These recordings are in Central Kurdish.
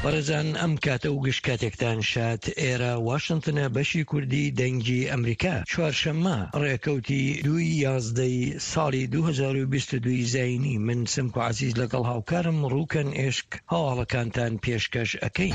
بەڕێزان ئەم کاتە و گشت کاتێکتان شات ئێرە واشنتنە بەشی کوردی دەنگی ئەمریکا چوارشەممە ڕێکەوتی 2/11 ساڵی 2022 زاینی من سمک و عزیز لەگەڵ هاوکارم ڕووکەن ئێشک هەواڵەکانتان پێشکەش ئەەکەین.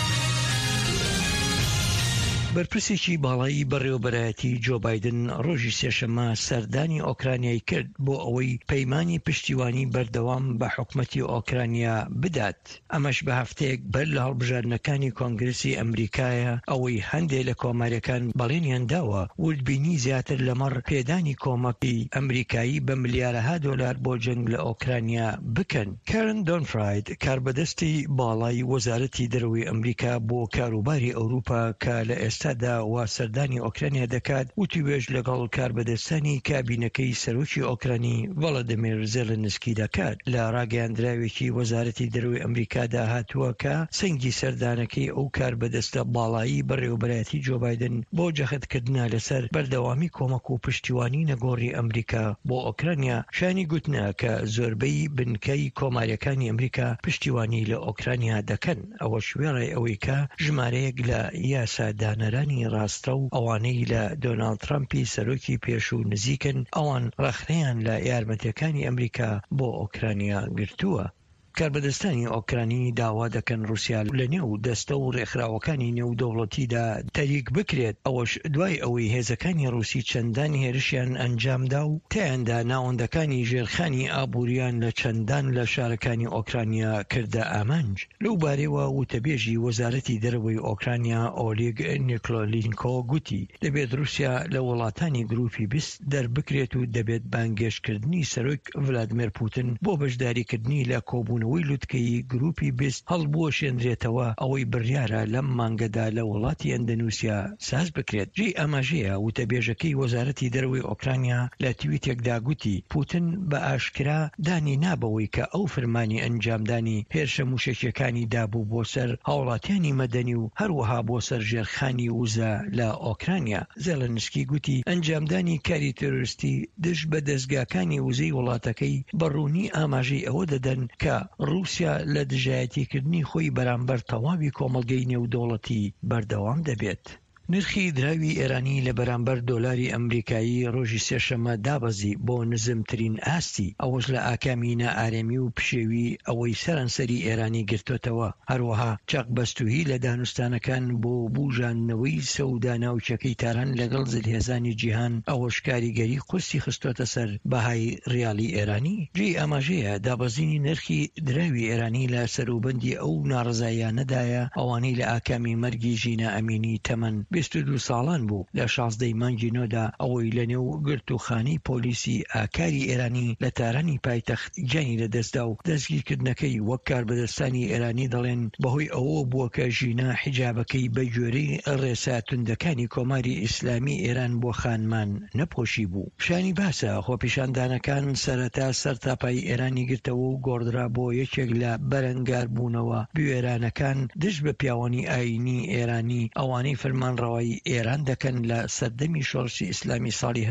بەرپرسێکی باڵایی بەڕێوەبەرایەتی جۆ بایدن ڕۆژی سێشەممە سەردانی ئۆکرانیای کرد بۆ ئەوەی پەیمانی پشتیوانی بەردەوام بە حکومەتی ئۆکرانیا بدات. ئەمەش بە هەفتەیەک بەر لە هەڵبژاردنەکانی کۆنگرسی ئەمریکایە ئەوەی هەندێک لە کۆماریەکان بەڵێنیان داوە وردبینی زیاتر لەمەڕ پێدانی کۆمەکی ئەمریکایی بە ملیارەها دۆلار بۆ جەنگ لە ئۆکرانیا بکەن. کارن دۆنفراید کاربەدەستی باڵای وەزارەتی دەرەوەی ئەمریکا بۆ کاروباری ئەوروپا کە لە ئێستادا وا سەردانی ئۆکرانیا دەکات وتیوێژ لەگەڵ کاربەدەستانی کابینەکەی سەرۆکی ئۆکرانی ڤڵادیمیر زێلنسکی دەکات. لە ڕاگەیاندراوێکی وەزارەتی دەرەوەی ئەمریکادا هاتووە کە سەنگی سەردانەکەی ئەو کاربەدەستە باڵایی بەڕێوەبەرایەتی جۆ بایدن بۆ جەختکردنا لەسەر بەردەوامی کۆمەک و پشتیوانی نەگۆڕی ئەمریکا بۆ ئۆکرانیا شانی گوتنا کە زۆربەی بنکەی کۆماریەکانی ئەمریکا پشتیوانی لە ئۆکرانیا دەکەن. ئەوە شوێڕێ ئەوەی کە ژمارەیەک لە یاسادانەرانی ڕاستە و ئەوانەی لە دۆناڵد ترامپی سەرۆکی پێش و نزیکن ئەوان ڕەخنەیان لە یارمەتیەکانی ئەمریکا بۆ ئۆکرانیا گرتووە. کاربەدەستانی ئۆکرانی داوا دەکەن رووسیا لە نێو دەستە و ڕێکخراوەکانی نێودەوڵەتیدا تەریک بکرێت. ئەوەش دوای ئەوەی هێزەکانی رووسی چەندان هێرشیان ئەنجامدا و تیاندا ناوەندەکانی ژێرخانی ئابووریان لە چەندان لە شارەکانی ئۆکرانیا کردە ئامانج. لەو بارەوە وتەبێژی وەزارەتی دەرەوەی ئۆکرانیا ئۆلیگ نیکۆلینکۆ گوتی دەبێت رووسیا لە وڵاتانی گروپی بیست دەربکرێت و دەبێت بانگێشکردنی سەرۆک ڤلادیمیر پوتین بۆ بەشداریکردنی لە کۆبوونەوەی لوتکەی گروپی بیست هەڵبووە شێنرێتەوە ئەوەی بڕیارە لەم مانگەدا لە وڵاتی ئەندەنووسیا ساز بکرێت. جێی ئەماژەیە وتەبێژەکەی وەزارەتی دەرەوەی ئۆکرانیا لە تویتێکدا گوتی پوتین بە ئاشکرا دانی نابەوەی کە ئەو فەرمانی ئەنجامدانی هێرشە موشەکیەکانی دابوو بۆ سەر هاوڵاتیانی مەدەنی و هەروەها بۆ سەر ژێرخانی وزە لە ئۆکرانیا. زێلنسکی گوتی ئەنجامدانی کاری تۆریستی دژ بە دەستگاکانی وزەی وڵاتەکەی بەڕوونی ئاماژەی ئەوە دەدەن کە رووسیا لە دژایەتیکردنی خۆی بەرامبەر تەواوی کۆمەڵگەی نێودەوڵەتی بەردەوام دەبێت. نرخی دراوی ئێرانی لە بەرامبەر دۆلاری ئەمریکایی ڕۆژی سێشەممە دابەزی بۆ نزمترین ئاستی ئەوەش لە ئاکامی نائارێمی و پشێوی ئەوەی سەرانسەری ئێرانی گرتوتەوە. هەروەها چاقبەستوهی لە دانوستانەکان بۆ بوژاندنەوەی سەودا ناوچەکەی تاران لەگەڵ زلهێزانی جیهان ئەوەش کاریگەری قورسی خستۆتە سەر بەهای ڕیالی ئێرانی. جێی ئاماژەیە دابەزینی نرخی دراوی ئێرانی لە سەروبەندی ئەو ناڕزایانەدایە ئەوانەی لە ئاکامی مەرگی ژینە ئەمینی تەمەن 22 ساڵان بوو. لە 16 مانگی نۆدا ئەوەی لە نێو گرتوخانی پۆلیسی ئاکاری ئێرانی لە تارانی پایتەخت گیانی لەدەستدا و دەستگیرکردنەکەی وەک کاربەدەستانی ئێرانی دەڵێن بەهۆی ئەوە بووە کە ژینە حیجابەکەی بە گوێرەی ڕێساتوندەکانی کۆماری ئیسلامی ئێران بۆ خانمان نەپۆشی بوو. شانی باسە خۆپیشاندانەکان سەرەتا سەرتاپای ئێرانی گرتەوە و گۆڕدرا بۆ یەکێک لە بەرەنگاربوونەوە بوێرانەکان دژ بە پیاوانی ئاینی ئێرانی ئەوانەی فەرمان ڕەوایی ئێران دەکەن لە سەردەمی شۆڕشی ئیسلامی ساڵی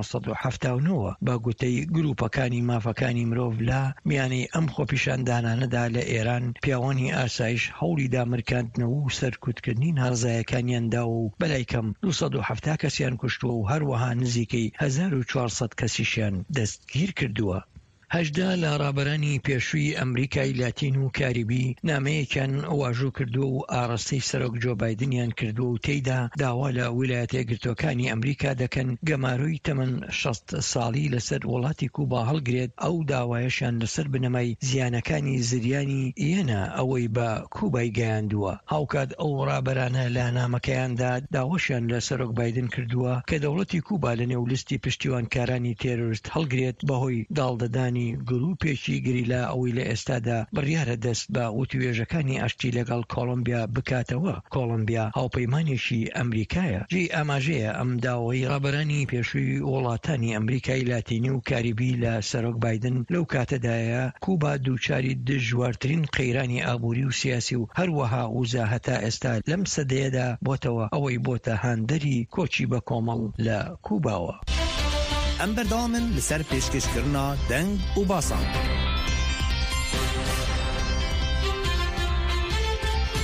1979 با گوتەی گروپەکانی مافەکانی مرۆڤ لە میانەی ئەم خۆپیشاندانانەدا لە ئێران پیاوانی ئاسایش هەوڵی دامرکاندنەوە و سەرکوتکردنی هەرزایەکانیاندا و بەلایکەم 270 کەسیان کوشتووە و هەروەها نزیکەی 1400 کەسیشیان دەستگیر کردووە. 18 لە ڕابەرانی پێشووی ئەمریکای لاتین و کاریبی نامەیەکیان واژوو کردو و ئاڕاستەی سەرۆک جۆ بایدنیان کردو و تێیدا داوا لە ویلایەتە یەکگرتووەکانی ئەمریکا دەکەن گەماروی تەمەن 60 ساڵی لەسەر وڵاتی کوبا هەڵگرێت. ئەو داوایەشیان لەسەر بنەمای زیانەکانی زریانی ئێنە ئەوەی بە کوبای گەیاندووە. هاوکات ئەو ڕابەرانە لە نامەکەیاندا داوەشیان لە سەرۆک بایدن کردووە کە دەوڵەتی کوبا لە نێو لیستی پشتیوانکارانی تێرۆریست هەڵگرێت بەهۆی داڵدەدانی گروپێکی گریلا ئەوەی لە ئێستادا بڕیارە دەست بە وتوێژەکانی ئاشتی لەگەڵ کۆڵۆمبیا بکاتەوە. کۆڵۆمبیا هاوپەیمانێکی ئەمریکایە. جێی ئاماژەیە ئەم داوای ڕابەرانی پێشووی وڵاتانی ئەمریکای لاتینی و کاریبی لە سەرۆک بایدن لەو کاتەدایە کوبا دووچاری دژوارترین قەیرانی ئابووری و سیاسی و هەروەها وزە هەتا ئێستا لەم سەدەیەدا بۆتەوە ئەوەی بۆتە هاندەری کۆچی بە کۆمەڵ لە کوباوە. ئەم بەردەوامن لەسەر پێشکەشکردنا دەنگ و باسان.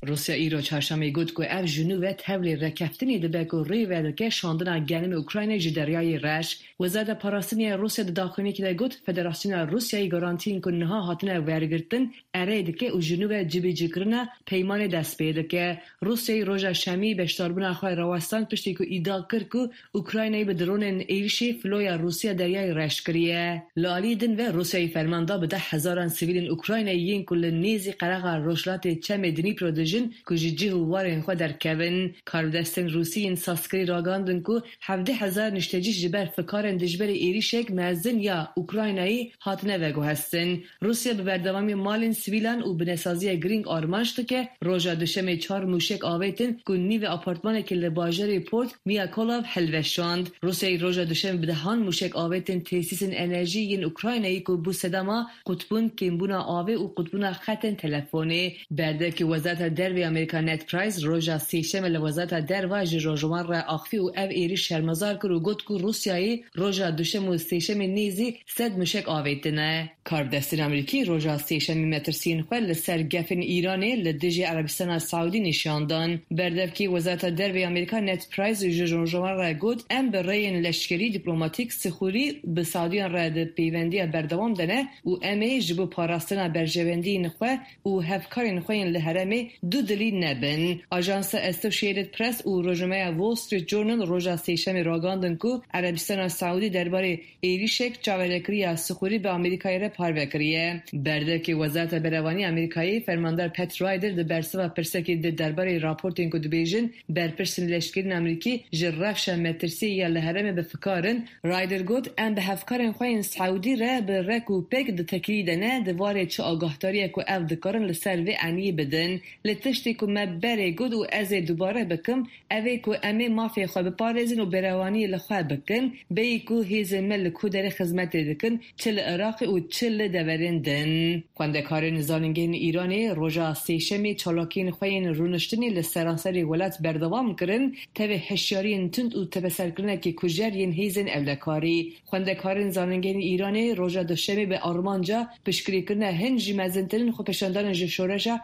روسیا ایرو چهارشنبه گفت که اف جنوب تبلی رکفتنی دبه که ریوه که شاندن گنم اوکراین جدریای رش وزارت پاراستنی روسیا داخلی که گفت فدراسیون روسیایی گارانتین که نها هاتنه ورگرتن اره که او جنوب جبی جکرنه پیمان دست بیده که روسیای روژا شمی بشتاربون خواهی روستان پشتی که ایدا کرد که اوکراینی به درون ایرشی فلویا روسیا دریای رش کریه لالی دن و روسیای فرمانده به 10,000 سیویل اوکراینیین کل نیزی قرق روشلات چم دنیپرو دژن که جیجی وارن خود در کون کاردستن روسی این ساسکری راگاندن که 17,000 نشتجیش جبر فکارن دجبر ایریشک مزن یا اوکراینایی هاتنه وگو هستن روسیا به بردوامی مالین سیویلان و بنسازی گرینگ آرمانشت که روژا دوشمه 4 موشک آویتن که نیو آپارتمان که لباجر پورت میاکولوف حلوشاند روسیای روژا دوشمه بدهان موشک آویتن تیسیس انرژی این اوکراینایی که بو سدما قطبون کمبونا آوی و قطبونا خطن تلفونی برده که وزارت درو امریکا نت پرایز روژا سیشم لوزارت درو جروجوان را آخفی و او ایری شرمزار کرو گوت که روسیایی روژا دوشم و سیشم نیزی 100 موشک آویتنه کاردستین امریکی روژا سیشم مترسین خواه لسر گفن ایرانی لدیجی عربستان سعودی نشاندن برده که وزارت درو امریکا نت پرایز جروجوان را گوت ام برای لشکری دیپلماتیک سخوری به سعودیان را ده پیوندی بردوام دنه و امی جبو پاراستنا برجوندی نخواه و هفکار نخواه لحرمی دو دلی نبن آژانس استوشیتد پرس و رجمه وول استریت جورنال روژا سیشم راگاندن که عربستان سعودی درباره ایریشک چاولکری سخوری به آمریکایی را پاروکریه برده که وزارت بروانی آمریکایی فرماندار پت رایدر ده برسوا پرسکی ده درباره راپورتین که دبیجن برپرسن لشکرین امریکی جرفش مترسی یا لحرم بفکارن رایدر گوت ام به هفکار نخواه سعودی را به رک و پک ده تکلیده نه دواره چه آگاهتاریه که اف دکارن لسر و عنی بدن لتشتی که مبره گود و از دوباره بکم اوه که امه مافی خواه بپارزن و بروانی لخواه بکن بی که هیزن مل که در خدمت دکن چل عراق و چل دورندن خواندکار زاننگین ایرانی روژا سیشمی چالاکین خواه رونشتنی لسرانسری ولات بردوام کرن تبه هشیاری تند و تبه سرکرنه که کجر ین هیزن اولکاری خواندکار زاننگین ایرانی روژا دوشمی به آرمانجا پشکری کرنه هنجی مزنترین خو پشاندان جشورشا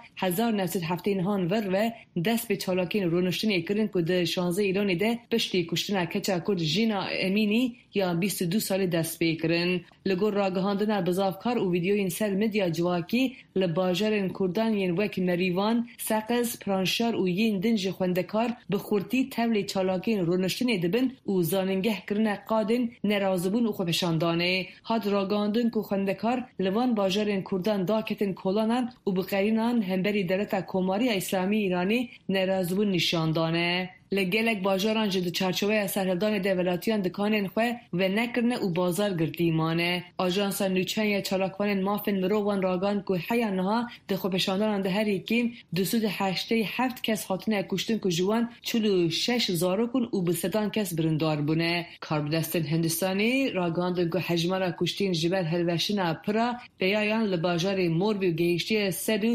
1970 هان ور و دست به چالاکین رونشتنی کرن که ده 16 ایرانی ده پشتی کشتن کچا کرد جینا امینی یا 22 سال دست بکرن لگور راگهاندن بزافکار و ویدیو این سر مدیا جواکی لباجرن کردان ین وک مریوان سقز پرانشار و ین دنج خوندکار بخورتی تولی چالاکین رونشتنی دبن و زاننگه کرن قادن نرازبون و خوبشاندانه هاد راگاندن که خوندکار لوان باجرن کردان داکتن کلانان و بقرینان همبری دلتا کماری اسلامی ایرانی نرازبون نشاندانه لگلک باجاران جد چارچوبه سرحدان دولتیان دکانن خواه و نکرنه و بازار گردیمانه آژانس نوچن یا چالاکوان مافن مروان راگان که حیانها ده خوبشاندان ده هر یکیم 287 کس حاطنه کشتن که جوان 46 زارکون و بستان کس برندار بونه کاربدستن هندستانی راگاندن که حجمارا کشتین جبل هلوشن پرا بیایان لباجار موربی و گهشتی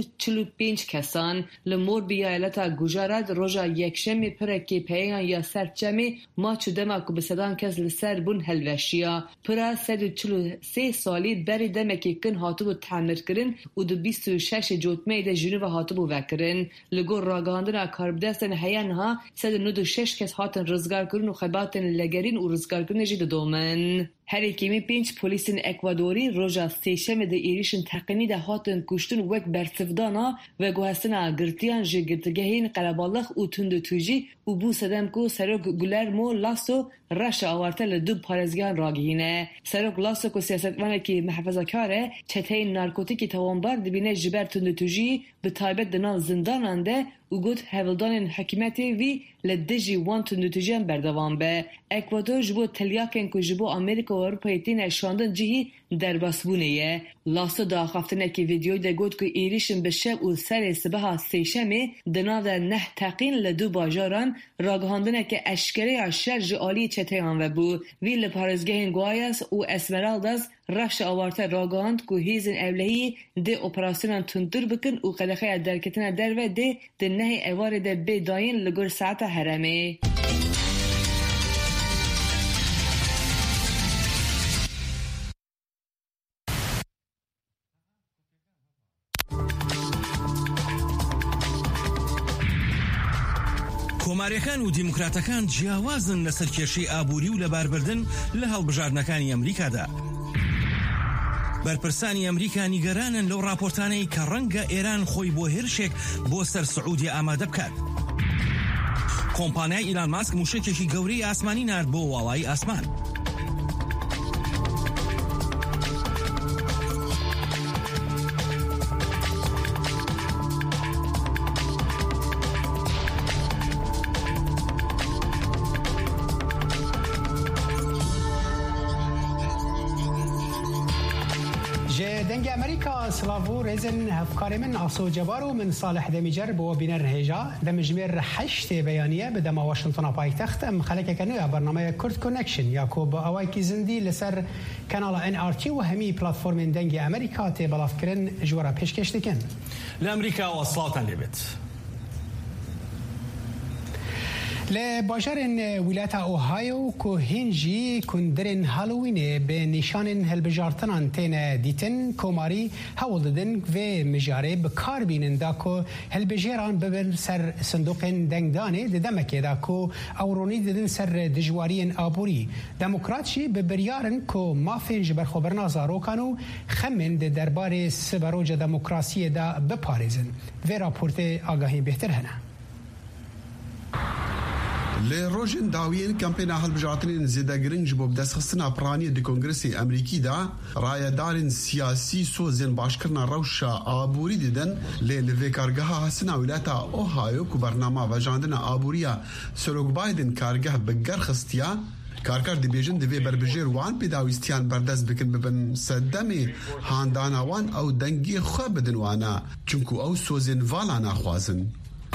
145 کسان لموربی یا علتا گجارت روژا یکشمی پرا که پیان یا سرچمی ما چودما که بسدان کس لسر بون هلوشیا پرا 143 سالی بری دمه که کن هاتبو تعمیر کرن و دو 26 جوتمه ده جنوب هاتبو وکرن لگور راگاندن کاربدستن حیانها 196 کس هاتن رزگار کرن و خباتن لگرین و رزگار کرن جید دومن هر یکیمی 5 پلیسین اکوادوری روژا سیشم ده ایریشن تقنی ده هاتن کشتن وک برسفدانا و گوهستن گرتیان جه گرتگهین قلبالخ و تند توجی و بو سدم کو سروک گلرمو لاسو رش آورته لدو پارزگان راگهینه سروک لاسو کو سیاستوانه که محفظه کاره چتهین نارکوتیکی توانبار دبینه جبر تند توجی به تایبت دنال زندانانده و گود هولدان حکیمتی وی لدجی وان تند توجیان بردوان به اکوادور جبو تلیاکن که جبو امریکا و اروپای تین شاندن جهی در باسبونه لاسو دا خفتنه که ویدیوی ده گود که ایریشن به شب و سر سبها سیشمه دناو ده نه تقین لدو باجاران راگهاندنه که اشکره اشر جعالی چته آن و بو وی لپارزگهین گوایس و اسمرالداز رفش آوارته راگهاند که هیزن اولهی ده اپراسیونان تندر بکن و قلقه درکتنه در و ده نه اوار ده بداین لگر ساعت حرمه کۆماریەکان و دیموکراتەکان جیاوازن لەسەر کێشەی ئابووری و لەباربردن لە هەڵبژاردنەکانی ئەمریکادا. بەرپرسانی ئەمریکا نیگەرانن لەو راپۆرتانەی کە ڕەنگە ئێران خۆی بۆ هێرشێک بۆ سەر سعودی ئامادە بکات. کۆمپانیای ئیلان ماسک موشکێکی گەورەی ئاسمانی نارد بۆ واڵای ئاسمان. دنگ امریکا سلاوو رزن هفکار من آسو جبارو من صالح دمیجر بو بینر هجا دمجمیر 8 بیانیه به دما واشنطن پایتخت ام خلک کنویا برنامه کرد کانکشن یاکوب اوای کی زندی لسر کانال ان ار تی و همی پلتفرم دنگ امریکا تی بلاف کرن جوارا پیشکش دکن لامریکا وصلاتن لبت لباجر ولایت اوهایو که هنجی کندرن هالووین به نشان هلبجارتنان تین دیتن کماری هول دادن و مجاره به کار بینن داکو هلبجاران ببر سر صندوق دنگدانه دمکه داکو اورونی دادن سر دجواری آبوری دموکراتشی به بریارن که مافنج برخوبرنا زاروکانو خمن درباره سبروج دموکراسی دا بپارزن و راپورت آگاهی بهتر هنه لروجن داوین کمپین هەڵبژارتنên zêdegirin ji bo bidestxistina piraniyê di Kongresê Amerîkî de rayedarên siyasî sozên başkirina rewşa aborî didin lê li vê kargeha hasina wilata Ohio ku bernama vejandina aboriya Serok Biden kargeh bi gerxistiya karkar dibêjin divê berbijêr wan pêdawîstiyan berdest bikin bibin sedemê handana wan ew dengê xwe bidin wana çunku ew sozên vala naxwazin.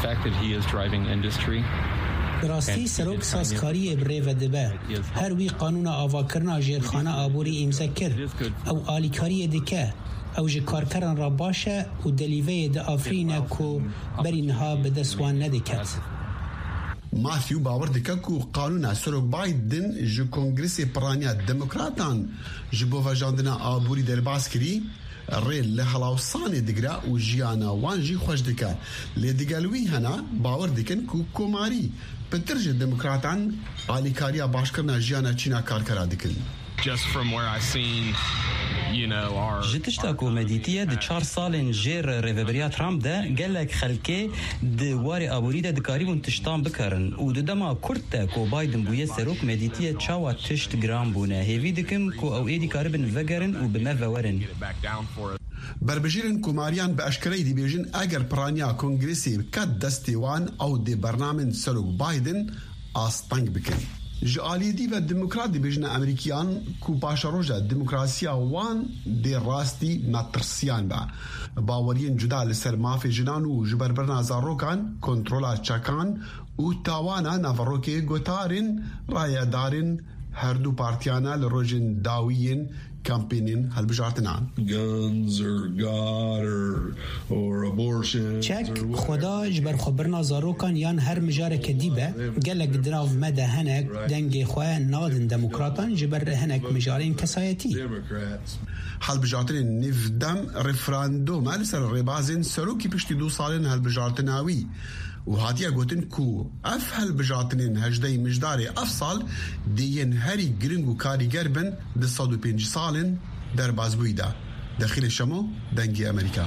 راستی سروک سازکاری بره و دبه هر وی قانون آواکرنا جیرخانه آبوری امضا کرد او آلیکاری دکه او جکارکران را باشه و دلیوه ده آفرینه کو برینها به دستوان ندکت ماثیو باور دکه کو قانون سروک بایدن جو کنگرس پرانیا دموکراتان جبو وجاندنا آبوری درباس کری ریل لهلاوسانی دگرا و جیانا وانجی خوش دکه لیدگلوی هنا باور دکن کو کوماری بترج دموکراتان آلیکاریا باشکرنا جیانا چینا کارکرا دکن. Just from where I've seen, you know, our جتشتا کو مدیتیه د 4 سالن جیر ریوبریا ترامپ ده گلک خلکه د واری ابوری ده دکاریون تشتان بکرن و د دما کورت کو بایدن بویه سروک مدیتیه چاوا تشت گرام بونه هیوی دکم کو او ایدی کاربن وگرن و بمورن بربجیرن کوماریان به اشکری دی بیجن اگر پرانیا کنگرسی کد دستیوان او دی برنامه سروک بایدن آستنگ بکن. جالیدی و دموکرات دی بیجن امریکیان کو پاشاروجا دموکراسیا وان دی راستی نترسیان باورین جدا لسر مافی جنان و جبربرنا زاروکان کنترولا چکان و تاوانا نفروکی گوتارین رایدارین هر دو پارتیانا لروجن داویین کمپینین هلبجارتنان guns or God or abortion چک خدا جبر خبرنا زاروکان یان هر مجاره که دیبه گلک دراو مده هنک دنگ خواه نادن دموکراتان جبر هنک مجارین کسایتی هلبجارتنین نفدم رفراندوم لسر ربازین سروکی پشتی 2 سالن هلبجارتناوی و هاتیا گوتن کو اف هلبجارتنین هجده مجداری افصال دیین هری گرنگ و کاریگر بن 105 سالن در بازبویده داخل شمو دنگی امریکا.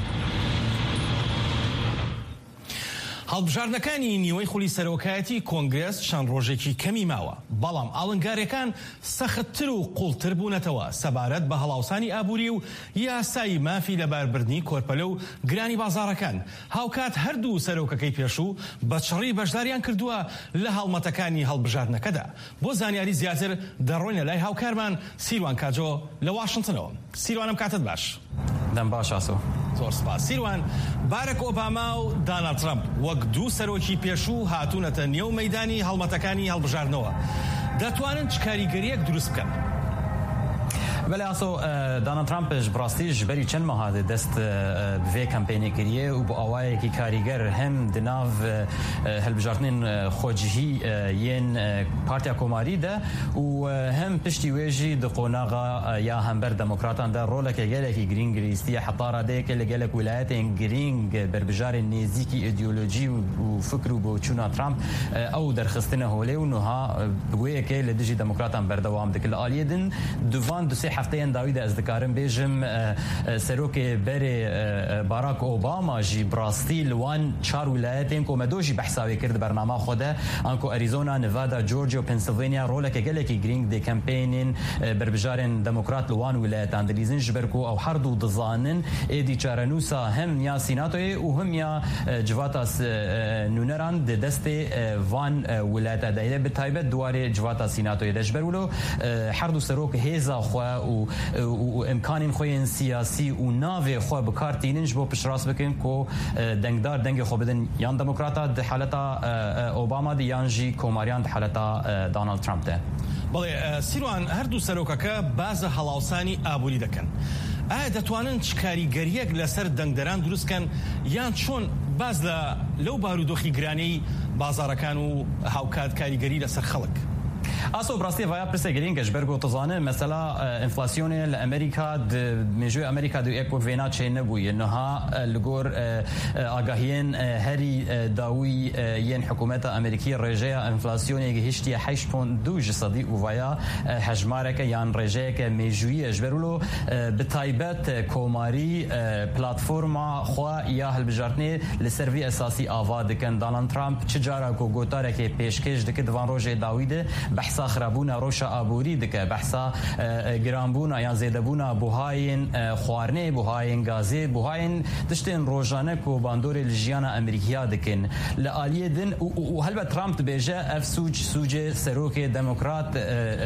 هەڵبژاردنەکانی نیوەی خولی سەرۆکایەتی کۆنگرێس چەند ڕۆژێکی کەمی ماوە بەڵام ئاڵنگارەکان سەختتر و قوڵتر بوونەتەوە سەبارەت بە هەڵاوسانی ئابووری و یاسایی مافی لەباربردنی کۆرپەلە و گرانی بازاڕەکان هاوکات هەردوو سەرۆکەکەی پێشوو بە چڕی بەشداریان کردووە لە هەڵمەتەکانی هەڵبژاردنەکەدا. بۆ زانیاری زیاتر دەڕۆینە لای هاوکارمان سیروان کاجۆ لە واشنگتنەوە. سیروانم کاتت باش. دەم باش ئاسۆ. زۆر سپاس. سیروان بارەک ئۆباما و دانالد ترامپ وەک دوو سەرۆکی پێشوو هاتوونەتە نێو مەیدانی هەڵمەتەکانی هەڵبژاردنەوە. دەتوانن چ کاریگەریەک دروست بکەن؟ بله آسو دانالد ترامپ براستیش بری چند ماه دست به کمپینی کریه و با آوایی که کاریگر هم دناو هلبجارتنین خوجهی ین پارتیا کوماری ده و هم پشتی ویجی دقوناغا یا هم بر دموکراتان ده روله که گله که گرینگ ریستی حطاره ده که لگله ولایت گرینگ بربجار نزیکی ایدئولوژی و فکر و بوچونا ترامپ او در خستنه هوله و نها بگویه که لدیجی دموکراتان بردوام دکل آلیدن دوان دو سه هفته داوید از دکارم بیجم سروک بر باراک اوباما جی براستی لوان چار ولایتین کو مدوجی بحثاوی کرد برنامه خوده انکو اریزونا نوادا جورجیا و پنسیلوانیا روله که گله کی گرینگ دی کمپینین بربجارن دموکرات لوان ولایتان دلیزن جبرکو او هر دو دزانن ایدی چارنوسا هم یا سیناتوی و هم یا جواتاس نونران د دست وان ولایت دایره به تایبت دواره جواتا سیناتوی دجبرولو هر دو سروک هیزا خو و امکان خوین سیاسی و ناو خو بکارتینج بو پشراس بکن کو دنگدار دنگ خو بدن یان دموکراتا د حالتا اوباما دی یانجی کوماریان د حالتا دونالد ترامپ ده بله سیروان هر دو سروکاکا باز هلاوسانی آبوری دکن ئایا دەتوانن چ کاریگەریەک لەسەر دەنگدەران دروستکەن یان چۆن باز لەو بارودۆخی گرانەی بازارەکان و هاوکات کاریگەری لەسەر خەڵک آسو براستی ویا پرسه گرینگش برگو تزانه مثلا انفلاسیون لامریکا میجو امریکا دو یک وینا چه نبوی نها لگور آگاهین هری داوی ین حکومت امریکی رجع انفلاسیون هشتی 8.2 صدی و ویا حجمارک یان رجع که میجوی اجبرولو بتایبت کوماری پلتفرما خو یا هلبجارتنی لسروی اساسی آواد کن دونالد ترامپ چجارا کو گوتاره که پیشکش دک دوان روج داویده بحثا خرابونا روشا آبوری دکه بحثا گرانبونا یا زیدبونا بوهاین خوارنه بوهاین گازه بوهاین دشتین روزانه کو باندور الجیانا امریکیا دکن لآلیه دن و هلبت ترامپ بیجه اف سوج سروک دموکرات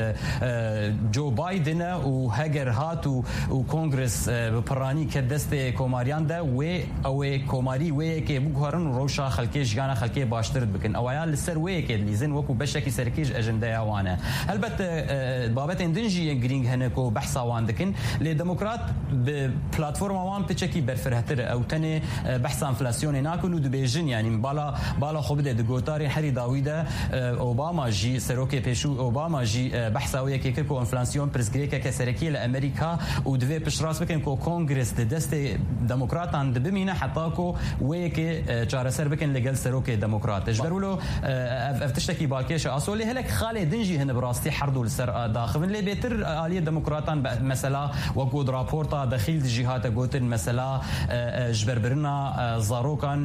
جو بایدن و هگر هات و کنگرس بپرانی که دست کوماریان ده و او کوماری و که بگوهرن روشا خلکی جیانا خلکی باشترد بکن اویا لسر و که لیزن وکو بشکی سرکیج اجنده وانه البته بابت اندنجی گرینگ هنکو بحثا وان دکن لی دموکرات به پلتفرم وان پچکی برفرهتر او تنه بحث انفلاسیون ناکن و دبیجن یعنی بالا خوب ده گوتاری هری داویده اوباما جی سروک پیشو اوباما جی بحثا وی که کو انفلاسیون پرسگریکه که سرکی لامریکا و دوی پشراس بکن کو کنگرس ده دست دموکراتان ده بمینه حتی کو وی که چاره سر بکن لگل سروک دموکرات اجبرولو افتشتکی باکیش اصولی هلک خاله دنجي هنا براستي حردوا لسر داخل اللي بيتر آلية ديمقراطان مثلا وقود رابورتا دخيل جهات قوتن مثلا جبربرنا زاروكان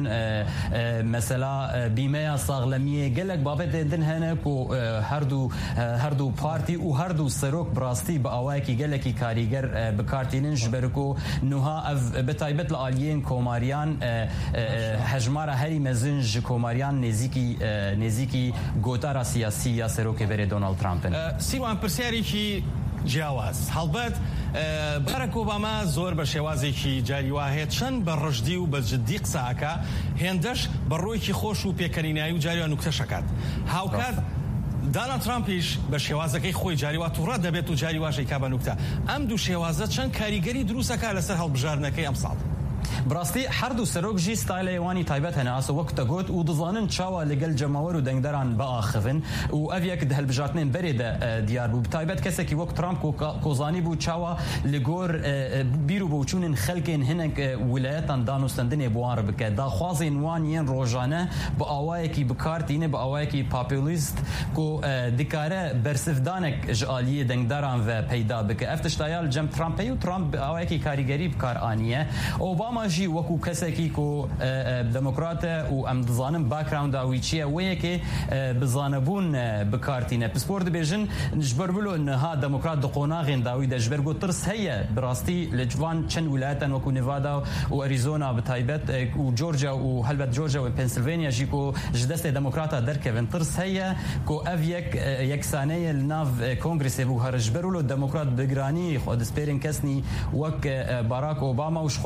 مثلا بيمية صاغلمية قالك بابت دن هنا كو هردو بارتي وهردو سروك براستي بأواكي قالك كاريجر بكارتين جبركو نها بتايبت الآليين كوماريان هجمارة هري مزنج كوماريان نزيكي قوتارا سياسية سروك بری دونالد ترامپ سیوان پرسیارێکی جیاواز هەڵبەت باراک ئۆباما زۆر بە شێوازێکی جاریوا هەیە چەند بە ڕژدی و بە جددی قساکە هێندەش بە ڕۆیکی خۆش و پێکەنینایی و جاریوان نوکتەشەکات هاوکات دونالد ترامپیش بە شێوازەکەی خۆی جاریوا تووڕە دەبێت و جاریواشەی کا بە نوکتە ئەم دوو شێوازە چەند کاریگەری دروستەکە لەسەر هەڵبژاردنەکەی ئەم ساڵ براستی هر دو سروک جی ستایل ایوانی تایبت هنه اسو وقت گوت و دزانن چاوا لگل جماور و دنگدران با آخفن و اویک ده هلبجاتنین بری ده دیار بو تایبت کسی که وقت ترامپ کوزانی بو چاوا لگور بیرو بو چونن خلقین هنک ولایتان دانوستندن بوار بکه دا خوازین وانین روزانه با آوایی کی بکارتینه با آوایی کی پاپولیست کو دکاره برسفدانک جالیه دنگدران و پیدا بکه افتشتایال جم ترامپی و ترامپ آوایی کی کاریگری بکار آنیه اوباما جی وکو کسی کو دموکرات و ام دزانم باکراوند اوی چیه وی که بزانبون بکارتینه پسپورت بیژن جبر بلو نه دموکرات دقوناغین داوی دجبر گو ترس هيا براستی لجوان چند ولایتن وکو نوادا و اریزونا بتایبت و جورجیا و هلبت جورجیا و پنسیلوانیا جی کو جدست دموکراتا درکوین ترس هيا کو اف یک سانه لناف کنگرس بو هرجبر بلو دموکرات بگرانی خود سپیرن کسنی وک باراک اوباما و شخوا سروک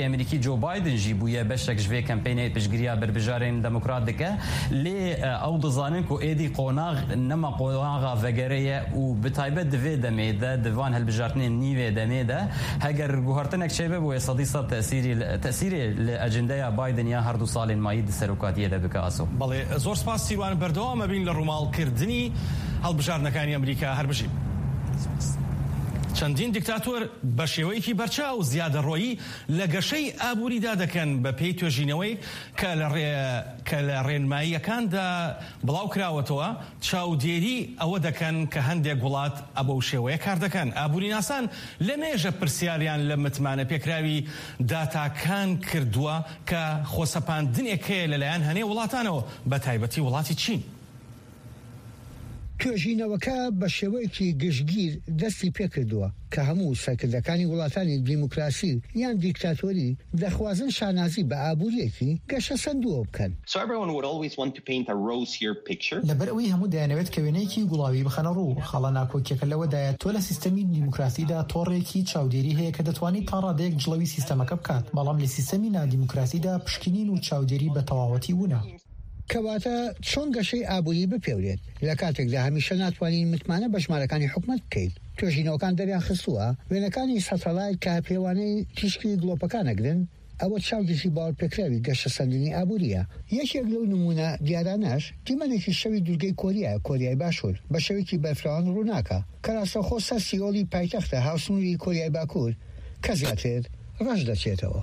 امریکی جو بایدن جی بویه بشک جوی کمپینی پشگیریا بربجارین دموکرات دکه لی او دزانن کو ایدی قوناغ نما قوناغا وگریه و بتایبت دوی دمیده دوان هلبجارتنی نیوه دمیده هگر گوهرتنک شیبه بویه صدیصا تأثیری لأجنده بایدن یا هر دو سال مایی سروکاتیه ده بکه آسو بله زور سپاس سیروان بردوام بین لرومال کردنی هەڵبژاردنەکانی ئەمریکا هەر بژین. چەندین دیکتاتۆر بە شێوەیەکی بەرچاو زیادەڕۆیی لە گەشەی ئابووریدا دەکەن بە پێی توێژینەوەی کە لە ڕێنماییەکاندا بڵاو کراوەتەوە چاودێری ئەوە دەکەن کە هەندێک وڵات ئەبە شێوەیە کار دەکەن. ئابووری ناسان لە مێژە پرسیاریان لە متمانە پێکراوی داتاکان کردووە کە خۆسەپاندنێکەیە لەلایەن هەنێ وڵاتانەوە بە تایبەتی وڵاتی چین. توێژینەوەکە بە شێوەیەکی گشتگیر دەستی پێکردووە کە هەموو سەرکردەکانی وڵاتانی دیموکراسی یان دیکتاتۆری دەخوازن شانازی بە ئابووریەکی گەشە سندووە بکەن. لەبەر ئەوەی هەموو دەیانەوێت کە وێنەیەکی گوڵاوی بخەنە ڕوو خەڵە ناکۆکیەکە لەوەدایە تۆ لە سیستەمی دیموکراسیدا تۆڕێکی چاودێری هەیە کە دەتوانێت تا ڕادەیەک جڵەوی سیستەمەکە بکات، بەڵام لە سیستەمی نادیموکراسیدا پشکنین و چاودێری بە تەواوەتی وونە. کەواتە چۆن گەشەی ئابووری بپێورێت لە کاتێکدا هەمیشە ناتوانین متمانە بە ژمارەکانی حکومەت بکەیت. توێژینەوەکان دەریان خستووە وێنەکانی سەتەلایت کە پێوانەی تیشکی گڵۆپەکانەگرن ئەوە چاودێکی باوەڕپێکراوی گەشە سەندنی ئابووریە. یەکێک لەو نمونە دیارانەش دیمەنێکی شەوی دوورگەی کۆریای باشوور بە شەوێکی بەرفراوان ڕووناکە کە ڕاستەوخۆ سەر سیۆڵی پایتەختە هاوسنووری کۆریای باکوور کە زیاتر ڕەش دەچێتەوە.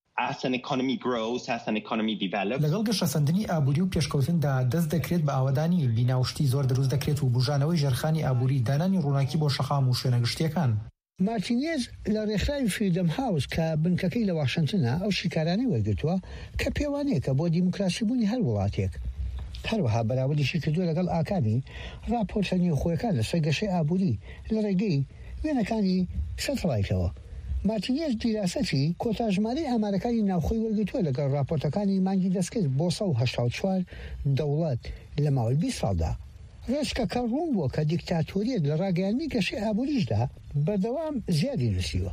لەگەڵ گەشەسەندنی ئابووری و پێشکەوتندا دەست دەکرێت بە ئاوادانی بیناوشتی زۆر دروست دەکرێت و بژانەوەی ژێرخانی ئابووری دانانی ڕووناکی بۆ شەقام و شوێنەگشتیەکان. مارتینێز لە ڕێکخراوی فریدەم هاوس کە بنکەکەی لە واشنتنە ئەو شیکارانەی وەرگرتووە کە پێوانەیەکە بۆ دیموکراسی بوونی هەر وڵاتێک. هەروەها بەراوردیشی کردووە لەگەڵ ئاکانی راپۆرتە نێوخۆیەکان لەسەر گەشەی ئابووری لە ڕێگەی وێنەکانی سەتەلایتەوە. مارتینێز دیراسەتی کۆتاژمارەی ئامارەکانی ناوخۆی وەرگرتووە لەگەڵ راپۆرتەکانی مانگی دەستکرد بۆ 184 دەوڵەت لە ماوەی 20 ساڵدا. ڕێچکەکە ڕوون بووە کە دیکتاتۆریەت لە ڕاگەیاندنی گەشەی ئابووریشدا بەردەوام زیادی نووسیوە.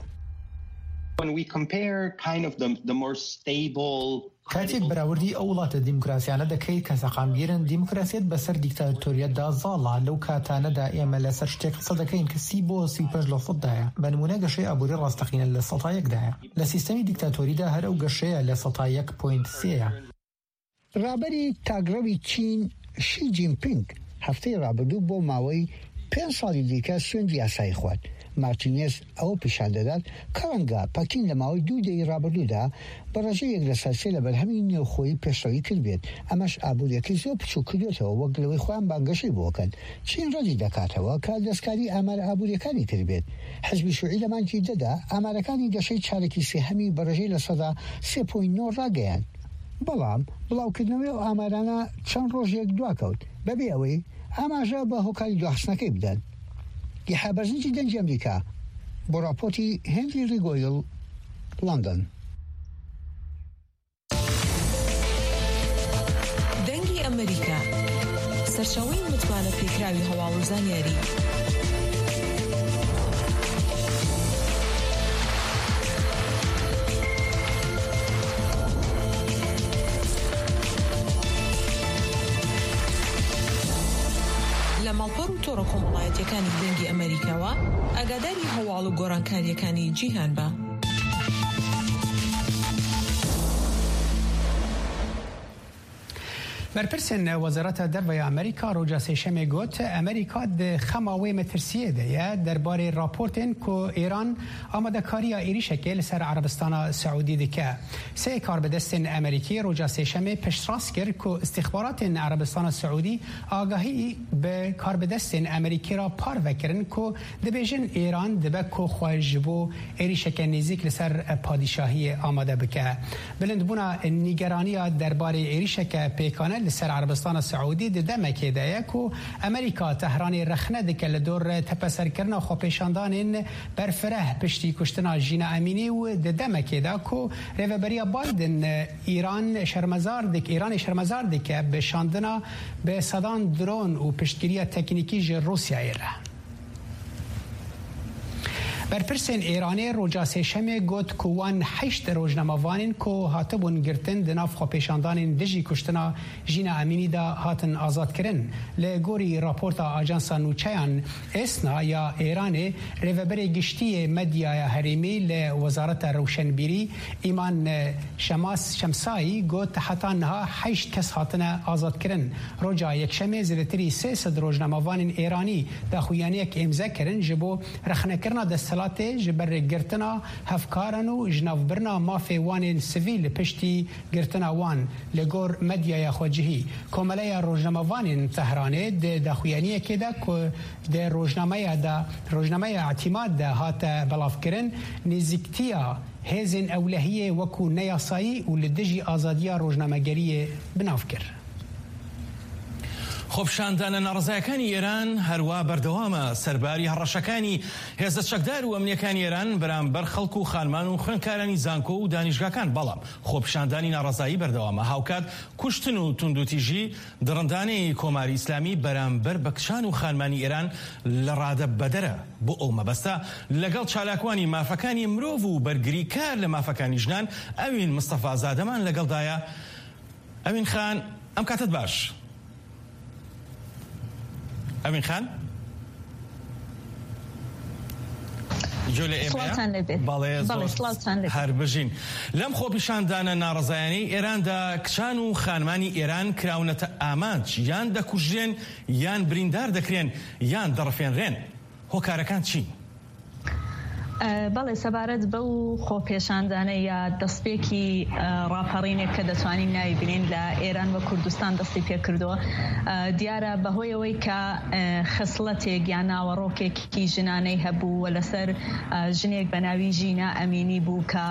کاتێک بەراوردی ئەو وڵاتە دیموکراسیانە دەکەیت کە سەقامگیرن دیموکراسیەت بەسەر دیکتاتۆریەتدا زاڵە لەو کاتانەدا ئێمە لەسەر شتێک قسە دەکەین کە 30 بۆ 35% بە نمونە گەشەی ئابووری ڕاستەقینە لە 100%دایە. لە سیستەمی دیکتاتۆریدا هەر ئەو گەشەیە لە 101.3. ڕابەری تاگڕەوی چین شی جینپینگ هەفتەی ڕابردوو بۆ ماوەی 5 ساڵی دیکە سوێندی یاسایی خوارد. مارتینێز ئەوە پیشان دەدات کە ڕەنگە پەکین لە ماوەی 2 دەی ڕابردوودا بە ڕێژەیەک لە سەرسێ لە بەرهەمی نێوخۆیی پێشڕەوی کرد بێت. ئەمەش ئابووریەکەی زۆر بچوو کردوێتەوە وەک لەوەی خۆیان بانگەشەی بۆکەن. چین ڕەدی دەکاتەوە کە دەستکاری ئامارە ئابووریەکانی کرد بێت. حزبی شوعی لە مانگی دەدا ئامارەکانی گەشەی چارەکی سێهەمی بە ڕێژەی لە سەدا 3.9 ڕاگەیان. بەڵام بڵاوکردنەوەی ئەو ئامارانە چەند ڕۆژێک دواکەوت بەبێ ئەوەی ئاماژە بە هۆکاری دواخستنەکەی بدەن. یحابەرزنجی دەنجی ئەمریکا بۆ راپۆرتی هێنری ریگۆیل لندن. دەنگی ئەمریکا سەرچاوەی متمانە پێکراوی هەواڵ و زانیاری. لە ماڵپەڕ و تۆڕە کۆمەڵایەتیەکانی دەنگی ئەمریکاوە ئاگاداری هەواڵ و گۆڕانکاریەکانی جیهان بە. بەرپرسن وەزارەتە دەربەی ئەمریکا ڕۆژە سێشەمێ گوت ئەمریکا دخەماوێ مەترسیەدەیە دەربارەی راپۆرتێن کۆ ئێران ئامادەکاریە عێریشەکێ لەسەر عەرەبستانە سەعودی دکە. سێ کاربەدەستن ئەمریکی ڕۆژە سێشەمێ پشتڕاست کرد کۆ استیخباراتên عەرەبستانە سەعودی ئاگاهی بە کاربەدەستên ئەمریکی را پارڤەکردن کۆ دەبێژن ئێران دەبە کۆ خۆش بۆ عێریشەکە نزیک لەسەر پادیشاهی ئامادە بکە. بلندبوونا نیگەرانیە دەربارەی عێریشەکە پێکانە لسر عربستان سعودی دمکیدایه کو امریکا تهران رخنه دکه لدور تپسرکرنا خو پیشاندانین برفره پشتی کشتنا جینا امینی و دمکیدا کو ریوبریا بایدن ایران شرمزار دکه به شاندنا به صدان درون و پشتگیری تکنیکی روسیه ایره. برپرسین ایرانی روجا سێشەمێ گوت کووان 8 ڕۆژنامەوانین کو هاتبوون گرتن د ناف خۆپێشاندانên دژی کوشتنا ژینە ئەمینی دا هاتن ئازادکردن لە گۆری راپۆرتا ئاجانسا نوچەیان ئێسنا یا ئێرانê rêveberê giştiyê medyaya herêmî li Wezareta Rewşenbîrî İman Şemsayî got heta niha 8 kes hatine azadkirin. Roca yekşemê zêdetirî 300 rojnamevanên Êranî daxuyaniyek imza kirin ji bo rexnekirina desthilatê ji ber girtina hevkaran û ji navbirina mafê wanên sivîl li piştî girtina wan li gor medyaya xwecihî. Komeleya rojnamevanên Tehranê di daxuyaniyekê de ku di rojnameya Etimad de hate belavkirin nêzîktiya hêzên ewlehiyê wekû neyasayî û li dijî azadiya rojnamegeriyê binav kir. خۆپشاندانە ناڕزایەکانی ئێران هەروە بەردەوامە سەرباری هەڕەشەکانی هێزە چەکدار و ئەمنیەکانی ئێران بەرامبەر خەڵک و خانمان و خوێندکارانی زانکۆ و دانیشگاکان بەڵام خۆپشاندانی ناڕزایی بەردەوامە هاوکات کوشتن و توندوتیژی دڕندانەی کۆماری ئیسلامی بەرامبەر بە کچان و خانمانی ئێران لە ڕادە بەدەرە بۆ ئەو مەبەستە لەگەڵ چالاکوانی مافەکانی مرۆڤ و بەرگری کار لە مافەکانی ژنان ئەوین مستەفا زادەمان لەگەڵدایە. ئەوین خان ئەم کاتت باش. ئەمین خان هەر بژین لەم خۆپیشاندانە ناڕزایانی ئێراندا کچان و خانمانی ئێران کراونەتە ئامانج یان دەکوژێن یان بریندار دەکرێن یان دەڕفێنرێن. هۆکارەکان چی؟ بەڵێ سەبارەت بەو خۆپێشاندانە یا دەستپێکی ڕاپەڕینێک کە دەتوانین ناوی بینین لە ئێران و کوردستان دەستی پێ کردووە دیارە بەهۆیەوەی کە خصلەتێک یا ناوەڕۆکێکی ژنانەی هەبوو و لەسەر ژنێک بە ناوی ژینە ئەمینی بوو کە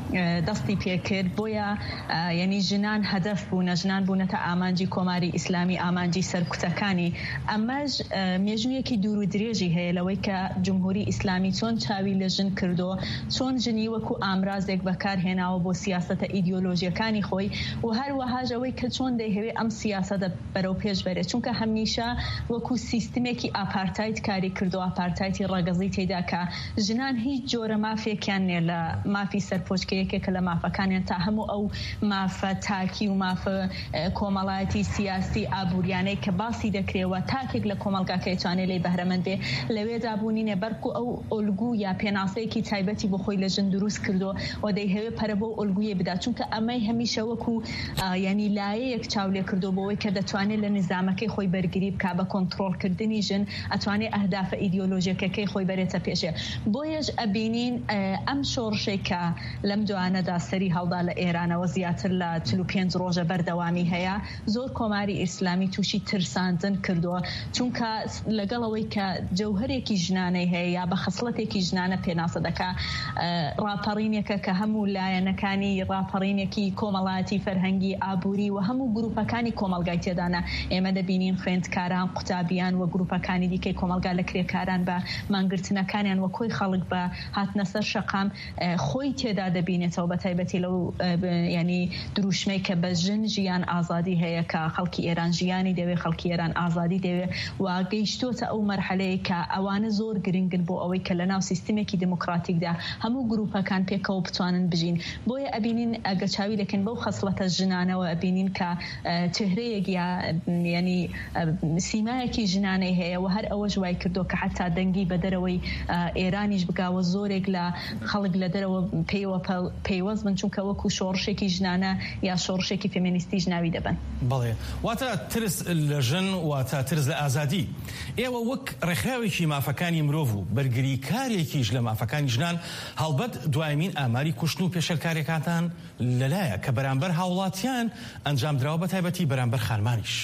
دەستی پێکرد بۆیە یعنی ژنان هەدەف بوونە ژنان بوونەتە ئامانجی کۆماری ئیسلامی ئامانجی سەرکوتەکانی. ئەمەش مێژوویەکی دوور و درێژی هەیە لەوەی کە جمهوری ئیسلامی چۆن چاوی لە ژن کردو چۆن ژنی وەکو ئامرازێک بەکارهێناوە بۆ سیاسەتە ئیدیۆلۆژیەکانی خۆی و هەروەهاژەوەی کە چۆن دەیهەوێت ئەم سیاسەتە بەرەو پێش بەرێت چونکە هەمیشە وەکو سیستمێکی ئاپارتایت کاری کردو ئاپارتایتی ڕەگەزی تێدا کە ژنان هیچ جۆرە مافێکیان نیە لە مافی سەرپۆچکەیەکێکە لە مافەکانیان تا هەموو ئەو مافە تاکی و مافە کۆمەڵایەتی سیاسی ئابوووریانەی کە باسی دەکرێەوە تاکێک لە کۆمەلگاکەی توانێت لی بەهرەمەند بێ لەوێدا بوونینە بەرکو ئەو ئۆلگو یا پێناسەیەکی تایبەتی بۆ خۆی لە ژن دروست کردو و دەیهەوێ پەرە بۆ ئۆلگویە بدا چونکە ئەمەی هەمیشە وەکو ینی لایەیەک چاولێ کردو بۆەوەی کە دەتوانێت لە نظامەکەی خۆی بەرگری بکا بە کۆنتڕۆڵکردنی ژن ئەتوانێت ئەهدافە ئیدیۆلۆژیەکەکەی خۆی بەرێتە پێشێ. بۆیەش ئەبینین ئەم شۆڕشێکە لەم دوانەدا سەری هەڵدا لە ئێرانەوە زیاتر لە 45 ڕۆژە بەردەوامی هەیە زۆر کۆماری ئیسلامی تووشی ترساندن کردووە چونکە لەگەڵەوەی کە جەوهرێکی ژنانەی هەیە یا بە خەسڵەتێکی ژنانە پێناسە دەکا ڕاپەڕینێکە کە هەموو لایەنەکانی ڕاپەڕینێکی کۆمەڵایەتی فەرهەنگی ئابووری و هەموو گروپەکانی کۆمەلگای تێدانە ئێمە دەبینین خوێندکاران قوتابیان و گروپەکانی دیکەی کۆمەلگا لە کرێکاران بە مانگرتنەکانیان و کۆی خەڵک بە هاتنە سەر شەقام خۆی تێدا دەبینێتەوە بە تایبەتی لەو ینی دروشمەی کە بە ژن ژیان ئازادی هەیە کە خەڵکی ئێران ژیانی دەوێت خەڵکی ئێران ئازادی دەوێت و گەیشتۆتە ئەو مەرحەلەیە کە ئەوانە زۆر گرنگن بۆ ئەوەی کە لە ناو سیستمێکی دموکراتیکدا هەموو گروپەکان پێکەوە بتوانن بژین. بۆیە ئەبینین ئەگە چاوی دەکەن بەو خەسڵەتە ژنانەوە ئەبینین کە چهرەیەک ینی سیمایەکی ژنانەی هەیە و هەر ئەوە ژوای کردو کە حتا دەنگی بە دەرەوەی ئێرانیش بگاوە زۆرێک لە خەڵک لە دەرەوە پەیوەست بن چونکە وەکو شۆڕشێکی ژنانە یا شۆڕشێکی فێمینیستی ژناوی دەبن. بەڵێ واتە ترس لە ژن واتە ترس لە ئازادی. ئێوە وەک ڕێکخراوێکی مافەکانی مرۆڤ و بەرگری کارێکیش لە مافەکانی ژنان هەڵبەت دوایمین ئاماری کوشتن و پێشەلکارێکاتان لەلایە کە بەرامبەر هاوڵاتیان ئەنجام درراوە بە تایبەتی بەرامبەر خانمانیش.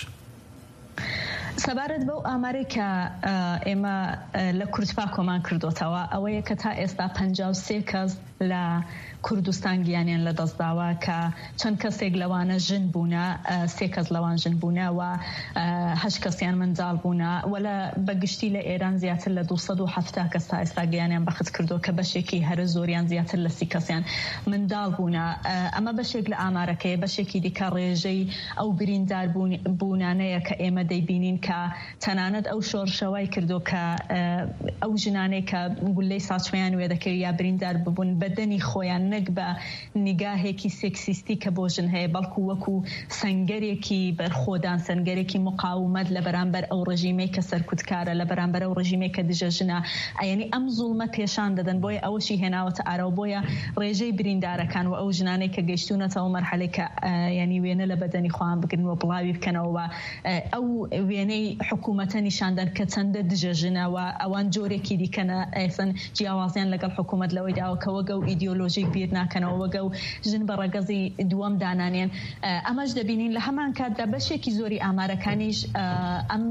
سەبارەت بەو ئامارێک کە ئێمە لە کورتپا کۆمان کردوتەوە ئەوەیە کە تا ئێستا 53 کەس لە کوردستان گیانیان لە دەستداوە کە چەند کەسێک لەوانە ژن بوونە 3 کەس لەوان ژن بوونە و 8 کەسیان منداڵ بوونە وەلە بەگشتی لە ئێران زیاتر لە 270 کەس تا ئێستا گیانیان بەخت کردو کە بەشێکی هەرە زۆریان زیاتر لە 30 کەسیان منداڵ بوونە. ئەمە بەشێک لە ئامارەکەی بەشێکی دیکە ڕێژەی ئەو بریندار بوونانەیە کە ئێمە دەیبینین کە کە تەنانەت ئەو شۆڕشەوای کردو کە ئەو ژنانەی کە گولەی ساچمەیان وێ دەکەوێت یا بریندار ببوون بەدەنی خۆیان نەک بە نیگاهێکی سێکسیستی کە بۆ ژن هەیە بەڵکو وەکو سەنگەرێکی بەرخۆدان سەنگەرێکی مقاومەت لە بەرامبەر ئەو ڕژیمەی کە سەرکوتکارە لە بەرامبەر ئەو ڕژیمەی کە دژە ژنە یعنی ئەم زوڵمە پێشان دەدەن بۆیە ئەوەشی هێناوەتە ئارەوە بۆیە ڕێژەی بریندارەکان و ئەو ژنانەی کە گەیشتونەتەوە مەرحەلەی کە ینی وێنە لە بەدەنی خۆیان بگرنەوە بڵاوی بکەنەوە ئەو وێنەی حکوومەتە نیشاندان کە چەندە دژە ژنەوە ئەوان جۆرێکی دیکەنە ئەفن جیاوازیان لەگەڵ حکوومەت لەوەی داوە کە وەگە و ئیدیۆلۆژیک بیر ناکەنەوە وەگە و ژن بە ڕەگەزی دووەم دانانێن ئەمەش دەبینین لە هەمان کاتدا بەشێکی زۆری ئامارەکانیش ئەم